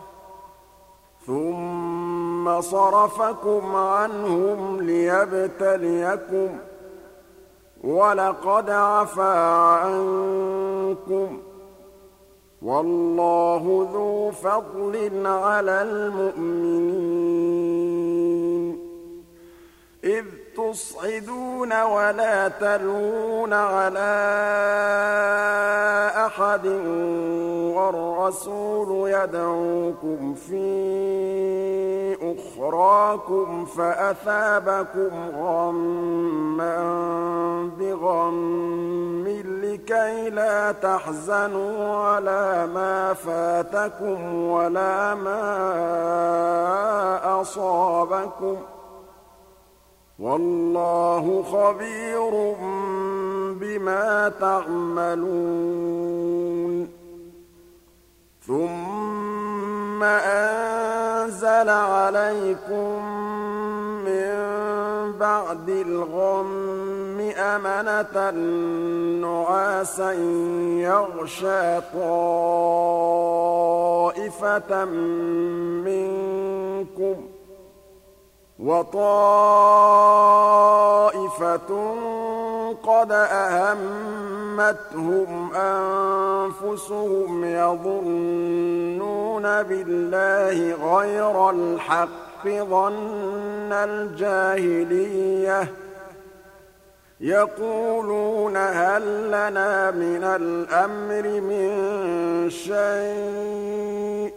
ثم صرفكم عنهم ليبتليكم ولقد عفا عنكم والله ذو فضل على المؤمنين إذ تصعدون ولا تلوون على أحد والرسول يدعوكم في أخراكم فأثابكم غما بغم لكي لا تحزنوا على ما فاتكم ولا ما أصابكم والله خبير بما تعملون ثم أنزل عليكم من بعد الغم أمنة نعاسا يغشى طائفة منكم وطائفة قد أهمتهم أنفسهم يظنون بالله غير الحق ظن الجاهلية يقولون هل لنا من الأمر من شيء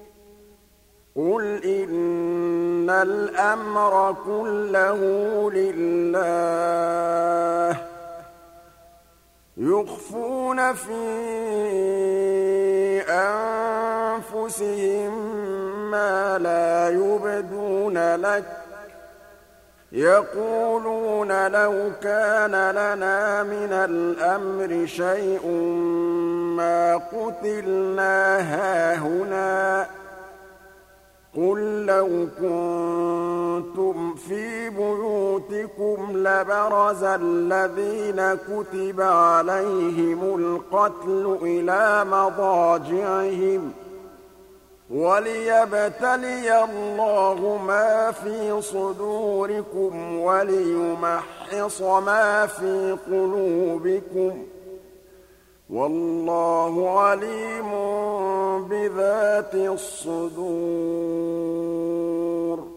قل إن الأمر كله لله يخفون في أنفسهم ما لا يبدون لك يقولون لو كان لنا من الأمر شيء ما قتلنا هاهنا قل لو كنتم في بيوتكم لبرز الذين كتب عليهم القتل إلى مضاجعهم وليبتلي الله ما في صدوركم وليمحص ما في قلوبكم والله عليم بذات الصدور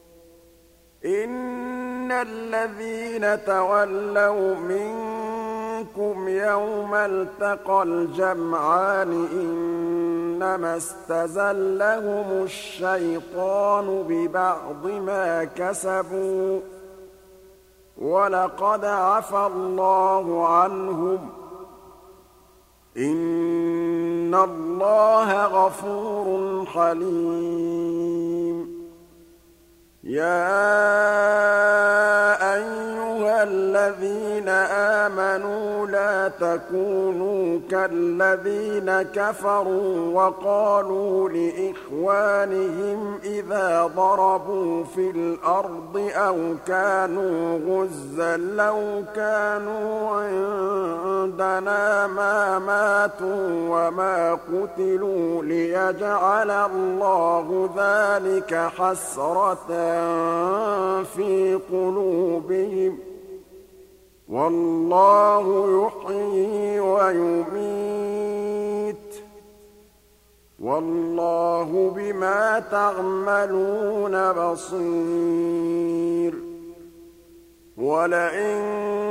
إن الذين تولوا منكم يوم التقى الجمعان إنما استزلهم الشيطان ببعض ما كسبوا ولقد عفى الله عنهم إن الله غفور حليم يا أيها الذين آمنوا لا تكونوا كالذين كفروا وقالوا لإخوانهم إذا ضربوا في الأرض أو كانوا غزا لو كانوا عندنا ما ماتوا وما قتلوا ليجعل الله ذلك حسرة في قلوبهم والله يحيي ويميت والله بما تعملون بصير ولئن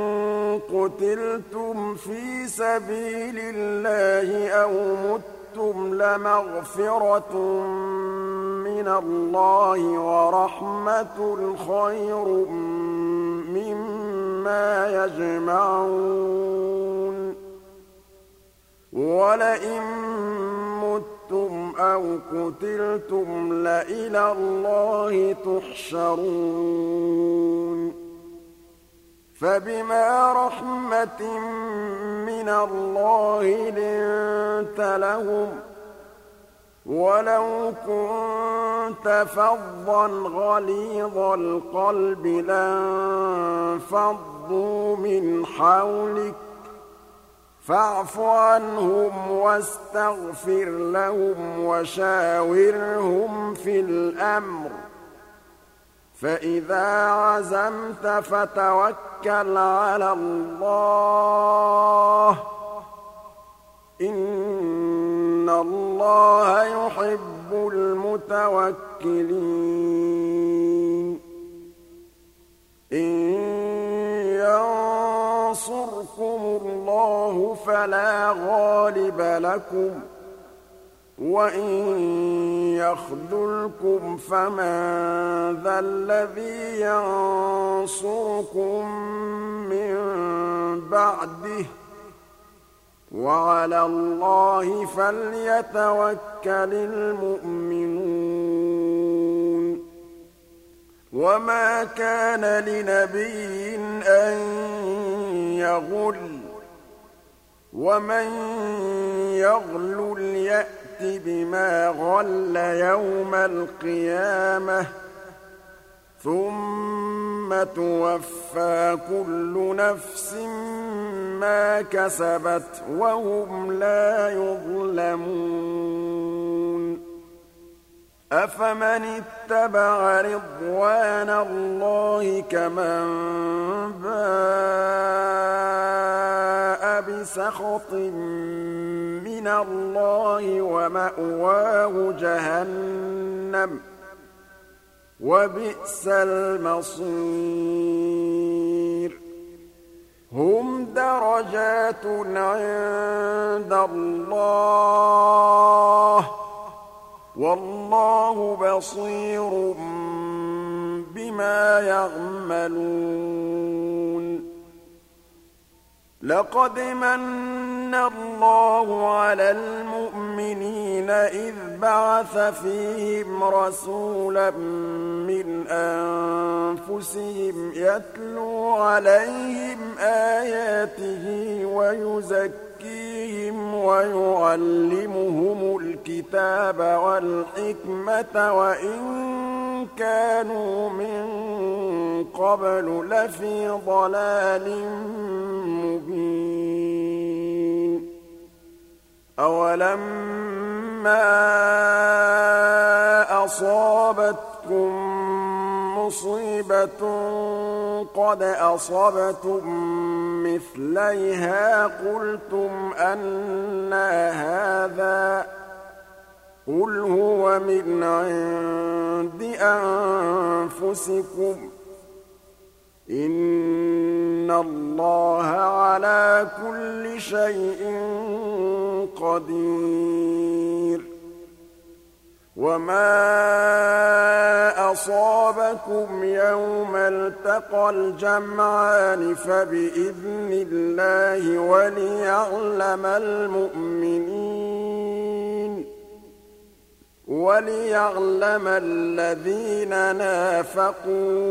قتلتم في سبيل الله أو متم لمغفرة من الله ورحمة خير مما يجمعون ولئن متم أو قتلتم لإلى الله تحشرون فبما رحمة من الله لنت لهم ولو كنت فظا غليظ القلب لانفضوا من حولك فاعف عنهم واستغفر لهم وشاورهم في الأمر فإذا عزمت فتوكل على الله إن الله يحب المتوكلين إن ينصركم الله فلا غالب لكم وإن يخذلكم فمن ذا الذي ينصركم من بعده وعلى الله فليتوكل المؤمنون وما كان لنبي أن يغل ومن يغل يأت بما غل يوم القيامة ثم توفى كل نفس ما كسبت وهم لا يظلمون أفمن اتبع رضوان الله كمن باء بسخط من الله ومأواه جهنم وبئس المصير هم درجات عند الله والله بصير بما يعملون لقد من الله على المؤمنين إذ بعث فيهم رسولا من أنفسهم يتلو عليهم آياته ويزكيهم ويعلمهم الكتاب والحكمة وإن كانوا من قبل لفي ضلال مبين أولما أصابتكم مصيبة قد أصبتم مثليها قلتم أنى هذا قل هو من عند أنفسكم إن الله على كل شيء قدير وما أصابكم يوم التقى الجمعان فبإذن الله وليعلم المؤمنين وليعلم الذين نافقوا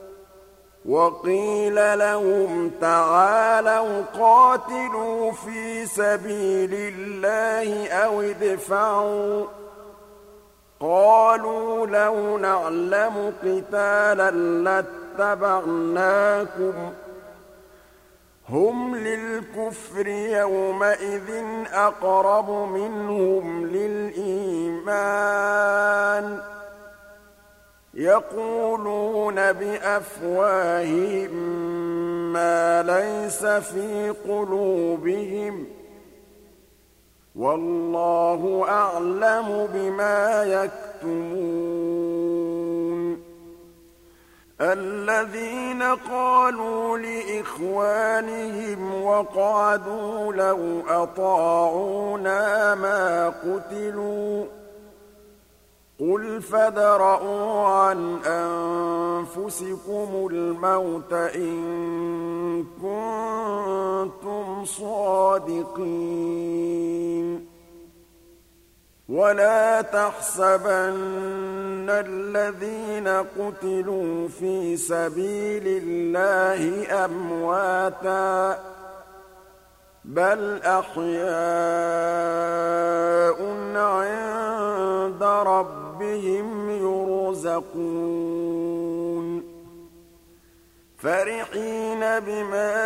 وقيل لهم تعالوا قاتلوا في سبيل الله أو ادفعوا قالوا لو نعلم قتالا لاتبعناكم هم للكفر يومئذ أقرب منهم للإيمان يقولون بأفواههم ما ليس في قلوبهم والله أعلم بما يكتمون الذين قالوا لإخوانهم وقعدوا لو أطاعونا ما قتلوا قل فادرءوا عن أنفسكم الموت إن كنتم صادقين ولا تحسبن الذين قتلوا في سبيل الله أمواتا بل أحياء عند ربهم يرزقون فرحين بما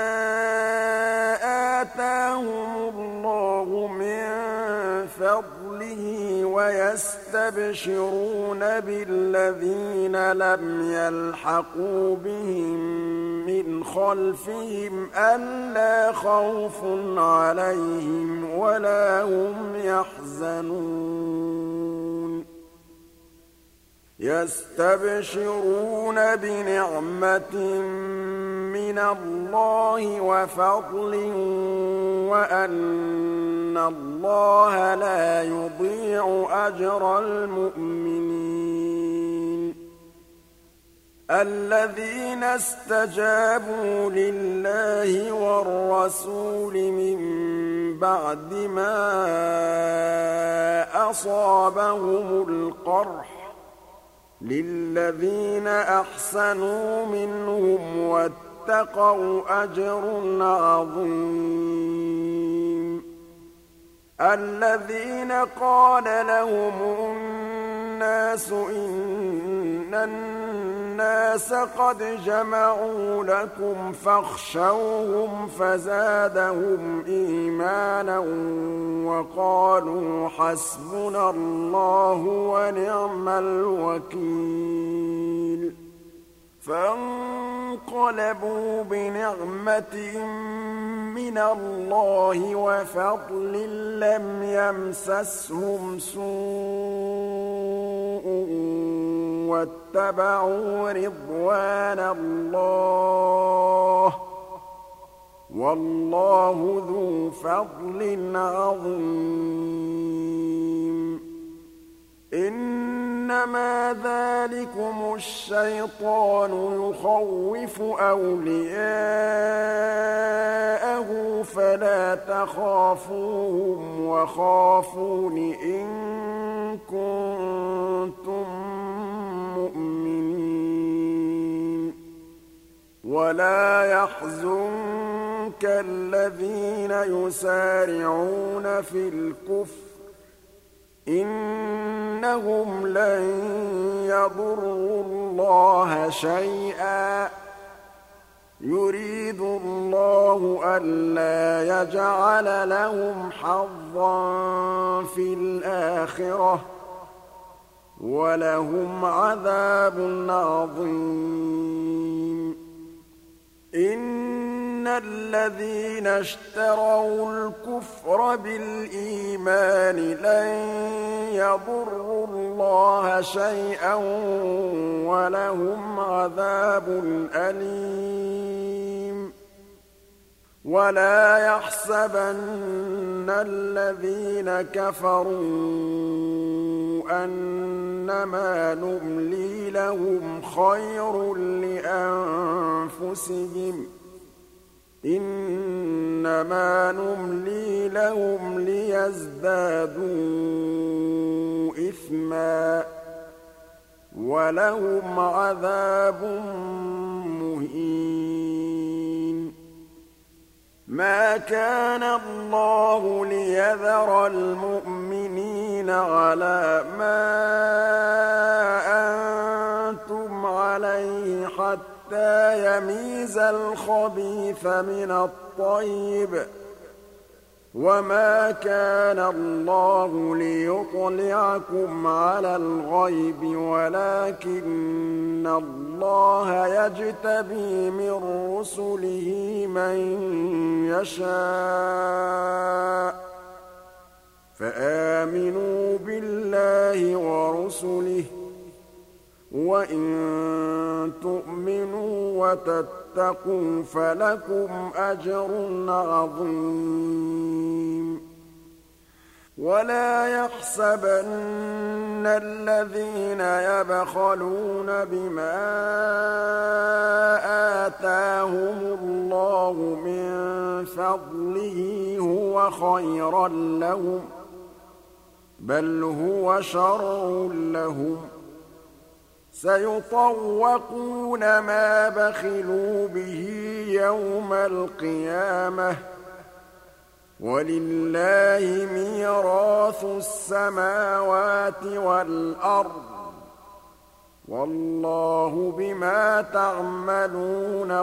آتاهم الله من فضله ويستبشرون بالذين لم يلحقوا بهم من خلفهم ألا خوف عليهم ولا هم يحزنون يستبشرون بنعمة من الله وفضل وأن الله لا يضيع أجر المؤمنين الذين استجابوا لله والرسول من بعد ما أصابهم القرح للذين أحسنوا منهم واتقوا أجر عظيم الذين قال لهم الناس إن الناس قد جمعوا لكم فاخشوهم فزادهم إيمانا وقالوا حسبنا الله ونعم الوكيل فانقلبوا بنعمة من الله وفضل لم يمسسهم سوء واتبعوا رضوان الله والله ذو فضل عظيم إنما ذلك ذَٰلِكُمُ الشَّيْطَانُ يُخَوِّفُ أَوْلِيَاءَهُ فَلَا تَخَافُوهُمْ وَخَافُونِ إِن كُنتُم مُّؤْمِنِينَ وَلَا يَحْزُنكَ الَّذِينَ يُسَارِعُونَ فِي الْكُفْرِ إِنَّهُمْ لَن يَضُرُّوا اللَّهَ شَيْئًا يُرِيدُ اللَّهُ أَلَّا يَجْعَلَ لَهُمْ حَظًّا فِي الْآخِرَةِ ۖ وَلَهُمْ عَذَابٌ عَظِيمٌ إِنَّ الَّذِينَ اشْتَرَوُا الْكُفْرَ بِالْإِيمَانِ لَن يَضُرُّوا اللَّهَ شَيْئًا وَلَهُمْ عَذَابٌ أَلِيمٌ وَلَا يَحْسَبَنَّ الَّذِينَ كَفَرُوا أَنَّمَا نُمْلِي لَهُمْ خَيْرٌ لِّأَنفُسِهِمْ ۚ إِنَّمَا نُمْلِي لَهُمْ لِيَزْدَادُوا إِثْمًا ۚ وَلَهُمْ عَذَابٌ مُّهِينٌ مَا كَانَ اللَّهُ لِيَذَرَ الْمُؤْمِنِينَ عَلَىٰ مَا أَنتُمْ عَلَيْهِ حَتَّىٰ يَمِيزَ الْخَبِيثَ مِنَ الطَّيِّبِ ۗ وَمَا كَانَ اللَّهُ لِيُطْلِعَكُمْ عَلَى الْغَيْبِ وَلَٰكِنَّ اللَّهَ يَجْتَبِي مِن رُّسُلِهِ مَن يَشَاءُ ۖ فَآمِنُوا بِاللَّهِ وَرُسُلِهِ ۚ وَإِن تُؤْمِنُوا وَتَتَّقُوا فَلَكُمْ أَجْرٌ عَظِيمٌ وَلَا يَحْسَبَنَّ الَّذِينَ يَبْخَلُونَ بِمَا آتَاهُمُ اللَّهُ مِن فَضْلِهِ هُوَ خَيْرًا لَّهُم ۖ بَلْ هُوَ شَرٌّ لَّهُمْ ۖ سَيُطَوَّقُونَ مَا بَخِلُوا بِهِ يَوْمَ الْقِيَامَةِ ۗ وَلِلَّهِ مِيرَاثُ السَّمَاوَاتِ وَالْأَرْضِ ۗ وَاللَّهُ بِمَا تَعْمَلُونَ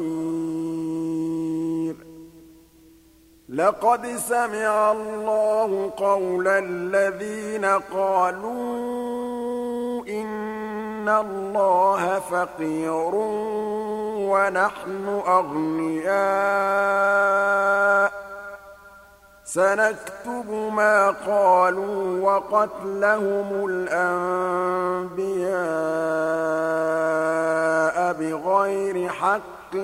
خَبِيرٌ لَّقَدْ سَمِعَ اللَّهُ قَوْلَ الَّذِينَ قَالُوا إِنَّ اللَّهَ فَقِيرٌ وَنَحْنُ أَغْنِيَاءُ ۘ سَنَكْتُبُ مَا قَالُوا وَقَتْلَهُمُ الْأَنبِيَاءَ بِغَيْرِ حَقٍّ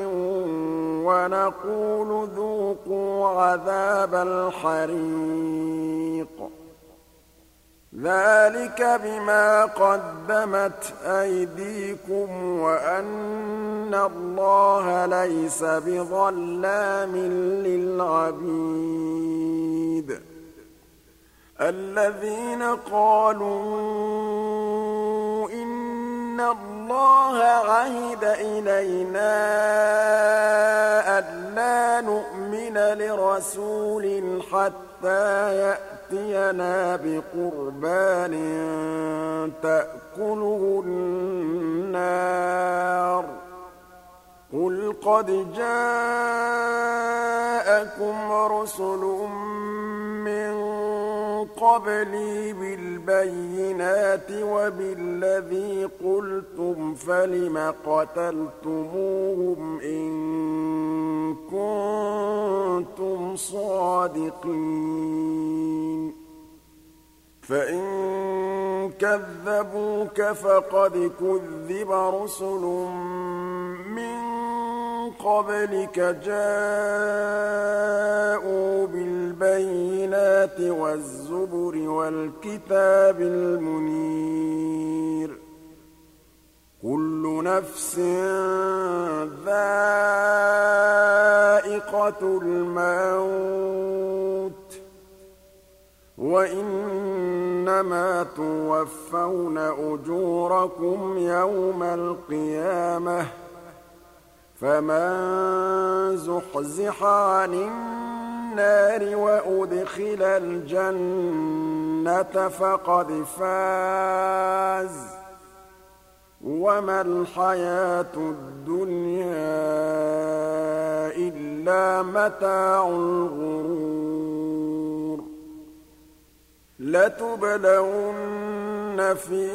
وَنَقُولُ ذُوقُوا عَذَابَ الْحَرِيقِ ذَٰلِكَ بِمَا قَدَّمَتْ أَيْدِيكُمْ وَأَنَّ اللَّهَ لَيْسَ بِظَلَّامٍ لِّلْعَبِيدِ الَّذِينَ قَالُوا إِنَّ اللَّهَ عَهِدَ إِلَيْنَا أَلَّا نُؤْمِنَ لِرَسُولٍ حَتَّىٰ يَأْتِيَنَا بِقُرْبَانٍ تَأْكُلُهُ النَّارُ ۗ قُلْ قَدْ جَاءَكُمْ رُسُلٌ مِّن قَبْلِي بِالْبَيِّنَاتِ وَبِالَّذِي قُلْتُمْ فَلِمَ قَتَلْتُمُوهُمْ إِن كُنتُمْ صَادِقِينَ فَإِن كَذَّبُوكَ فَقَدْ كُذِّبَ رُسُلٌ مِّن قَبْلِكَ جَاءُوا بِالْبَيِّنَاتِ وَالزُّبُرِ وَالْكِتَابِ الْمُنِيرِ كُلُّ نَفْسٍ ذَائِقَةُ الْمَوْتِ ۖ وَإِنَّمَا تُوَفَّوْنَ أُجُورَكُمْ يَوْمَ الْقِيَامَةِ ۖ فَمَن زُحْزِحَ عَنِ النَّارِ وَأُدْخِلَ الْجَنَّةَ فَقَدْ فَازَ ۗ وَمَا الْحَيَاةُ الدُّنْيَا إِلَّا مَتَاعُ الْغُرُورِ لَتُبْلَوُنَّ فِي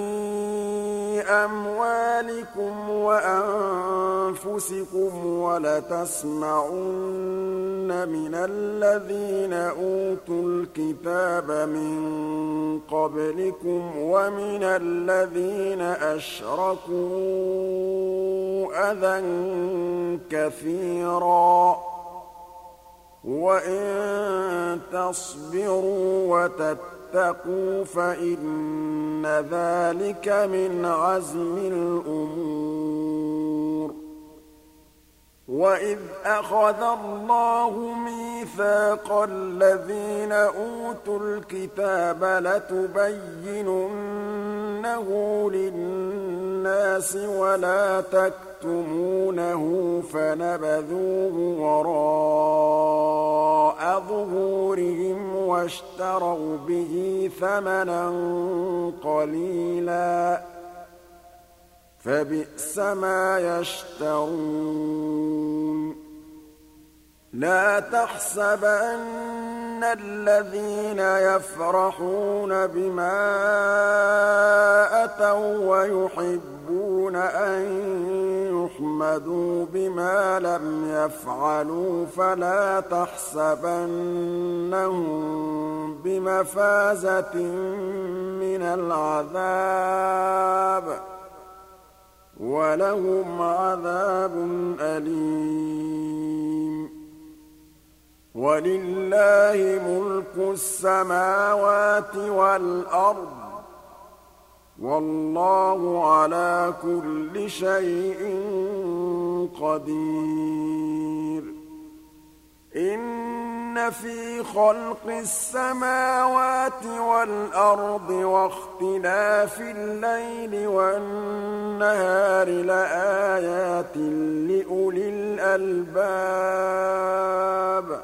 أَمْوَالِكُمْ وَأَنفُسِكُمْ وَلَتَسْمَعُنَّ مِنَ الَّذِينَ أُوتُوا الْكِتَابَ مِن قَبْلِكُمْ وَمِنَ الَّذِينَ أَشْرَكُوا أَذًى كَثِيرًا ۚ وَإِن تَصْبِرُوا وَتَتَّقُوا فَإِنَّ ذَٰلِكَ مِنْ عَزْمِ الْأُمُورِ وَإِذْ أَخَذَ اللَّهُ مِيثَاقَ الَّذِينَ أُوتُوا الْكِتَابَ لَتُبَيِّنُنَّهُ لِلنَّاسِ وَلَا تَكْتُمُونَهُ فَنَبَذُوهُ وَرَاءَ ظُهُورِهِمْ وَاشْتَرَوْا بِهِ ثَمَنًا قَلِيلًا ۖ فَبِئْسَ مَا يَشْتَرُونَ لَا تَحْسَبَنَّ الَّذِينَ يَفْرَحُونَ بِمَا أَتَوا وَّيُحِبُّونَ أَن يُحْمَدُوا بِمَا لَمْ يَفْعَلُوا فَلَا تَحْسَبَنَّهُم بِمَفَازَةٍ مِّنَ الْعَذَابِ ۖ وَلَهُمْ عَذَابٌ أَلِيمٌ وَلِلَّهِ مُلْكُ السَّمَاوَاتِ وَالْأَرْضِ ۗ وَاللَّهُ عَلَىٰ كُلِّ شَيْءٍ قَدِيرٌ إِنَّ فِي خَلْقِ السَّمَاوَاتِ وَالْأَرْضِ وَاخْتِلَافِ اللَّيْلِ وَالنَّهَارِ لَآيَاتٍ لِّأُولِي الْأَلْبَابِ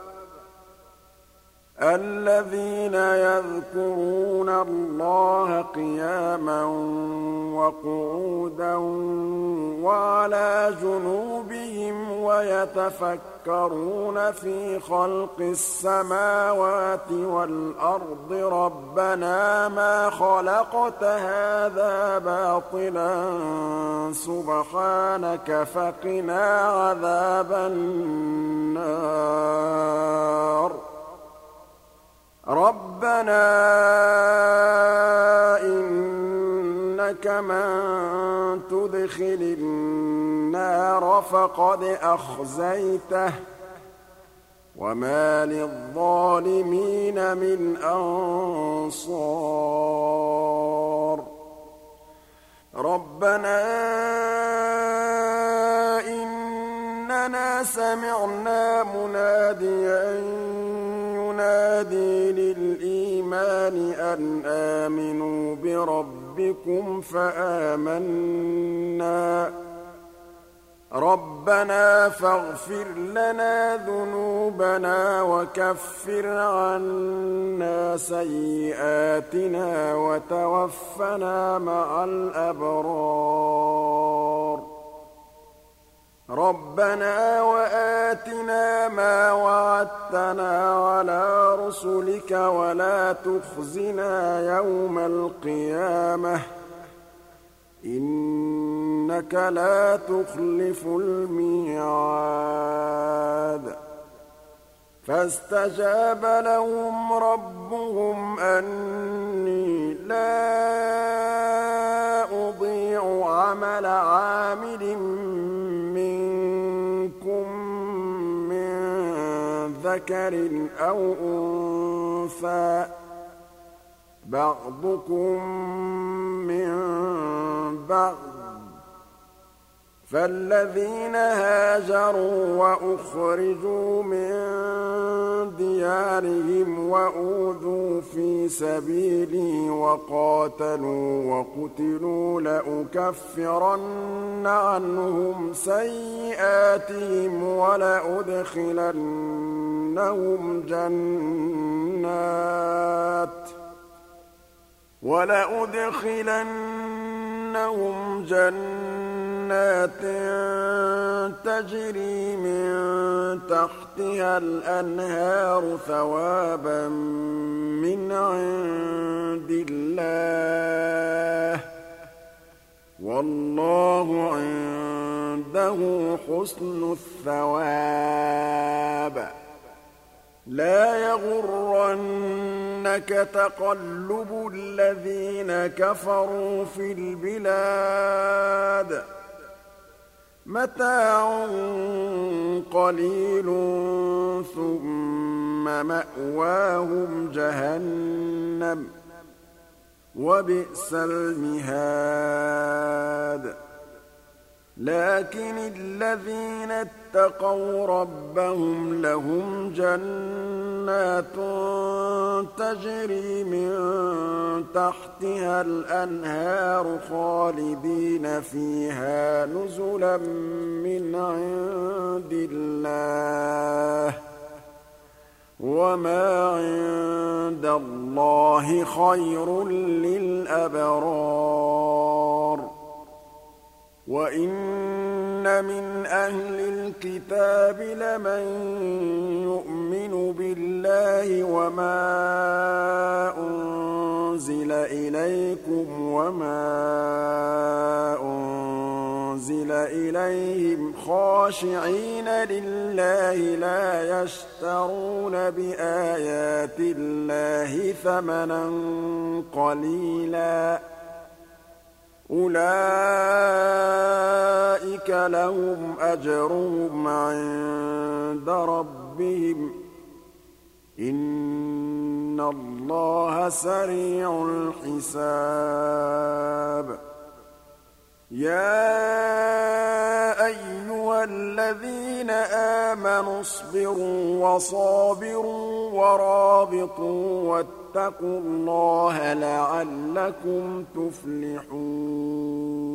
الَّذِينَ يَذْكُرُونَ اللَّهَ قِيَامًا وَقُعُودًا وَعَلَىٰ جُنُوبِهِمْ وَيَتَفَكَّرُونَ فِي خَلْقِ السَّمَاوَاتِ وَالْأَرْضِ رَبَّنَا مَا خَلَقْتَ هَٰذَا بَاطِلًا سُبْحَانَكَ فَقِنَا عَذَابَ النَّارِ رَبَّنَا إِنَّكَ مَن تُدْخِلِ النَّارَ فَقَدْ أَخْزَيْتَهُ ۖ وَمَا لِلظَّالِمِينَ مِنْ أَنصَارٍ رَبَّنَا إِنَّنَا سَمِعْنَا مُنَادِيًا يُنَادِي لِلْإِيمَانِ أَنْ آمِنُوا بِرَبِّكُمْ فَآمَنَّا ۚ رَبَّنَا فَاغْفِرْ لَنَا ذُنُوبَنَا وَكَفِّرْ عَنَّا سَيِّئَاتِنَا وَتَوَفَّنَا مَعَ الْأَبْرَارِ رَبَّنَا وَآتِنَا مَا وَعَدتَّنَا عَلَىٰ رُسُلِكَ وَلَا تُخْزِنَا يَوْمَ الْقِيَامَةِ ۗ إِنَّكَ لَا تُخْلِفُ الْمِيعَادَ فَاسْتَجَابَ لَهُمْ رَبُّهُمْ أَنِّي لَا أُضِيعُ عَمَلَ عَامِلٍ مِّنكُم مِّن ذَكَرٍ أَوْ أُنثَىٰ ۖ بَعْضُكُم مِّن بَعْضٍ ۖ فالذين هاجروا وأخرجوا من ديارهم وأوذوا في سبيلي وقاتلوا وقتلوا لأكفرن عنهم سيئاتهم ولأدخلنهم جنات ولأدخلنهم جنات تجري من تحتها الأنهار ثوابا من عند الله والله عنده حسن الثواب لا يغرنك تقلب الذين كفروا في البلاد متاع قليل ثم مأواهم جهنم وبئس المهاد لكن الذين اتقوا ربهم لهم جنات تجري من تحتها الأنهار خالدين فيها نزلا من عند الله وما عند الله خير للأبرار وَإِنَّ مِنْ أَهْلِ الْكِتَابِ لَمَن يُؤْمِنُ بِاللَّهِ وَمَا أُنزِلَ إِلَيْكُمْ وَمَا أُنزِلَ إِلَيْهِمْ خَاشِعِينَ لِلَّهِ لَا يَشْتَرُونَ بِآيَاتِ اللَّهِ ثَمَنًا قَلِيلًا أُولَٰئِكَ لَهُمْ أَجْرُهُمْ عِندَ رَبِّهِمْ ۗ إِنَّ اللَّهَ سَرِيعُ الْحِسَابِ يَا أَيُّهَا الَّذِينَ آمَنُوا اصْبِرُوا وَصَابِرُوا وَرَابِطُوا وَاتَّقُوا اللَّهَ لَعَلَّكُمْ تُفْلِحُونَ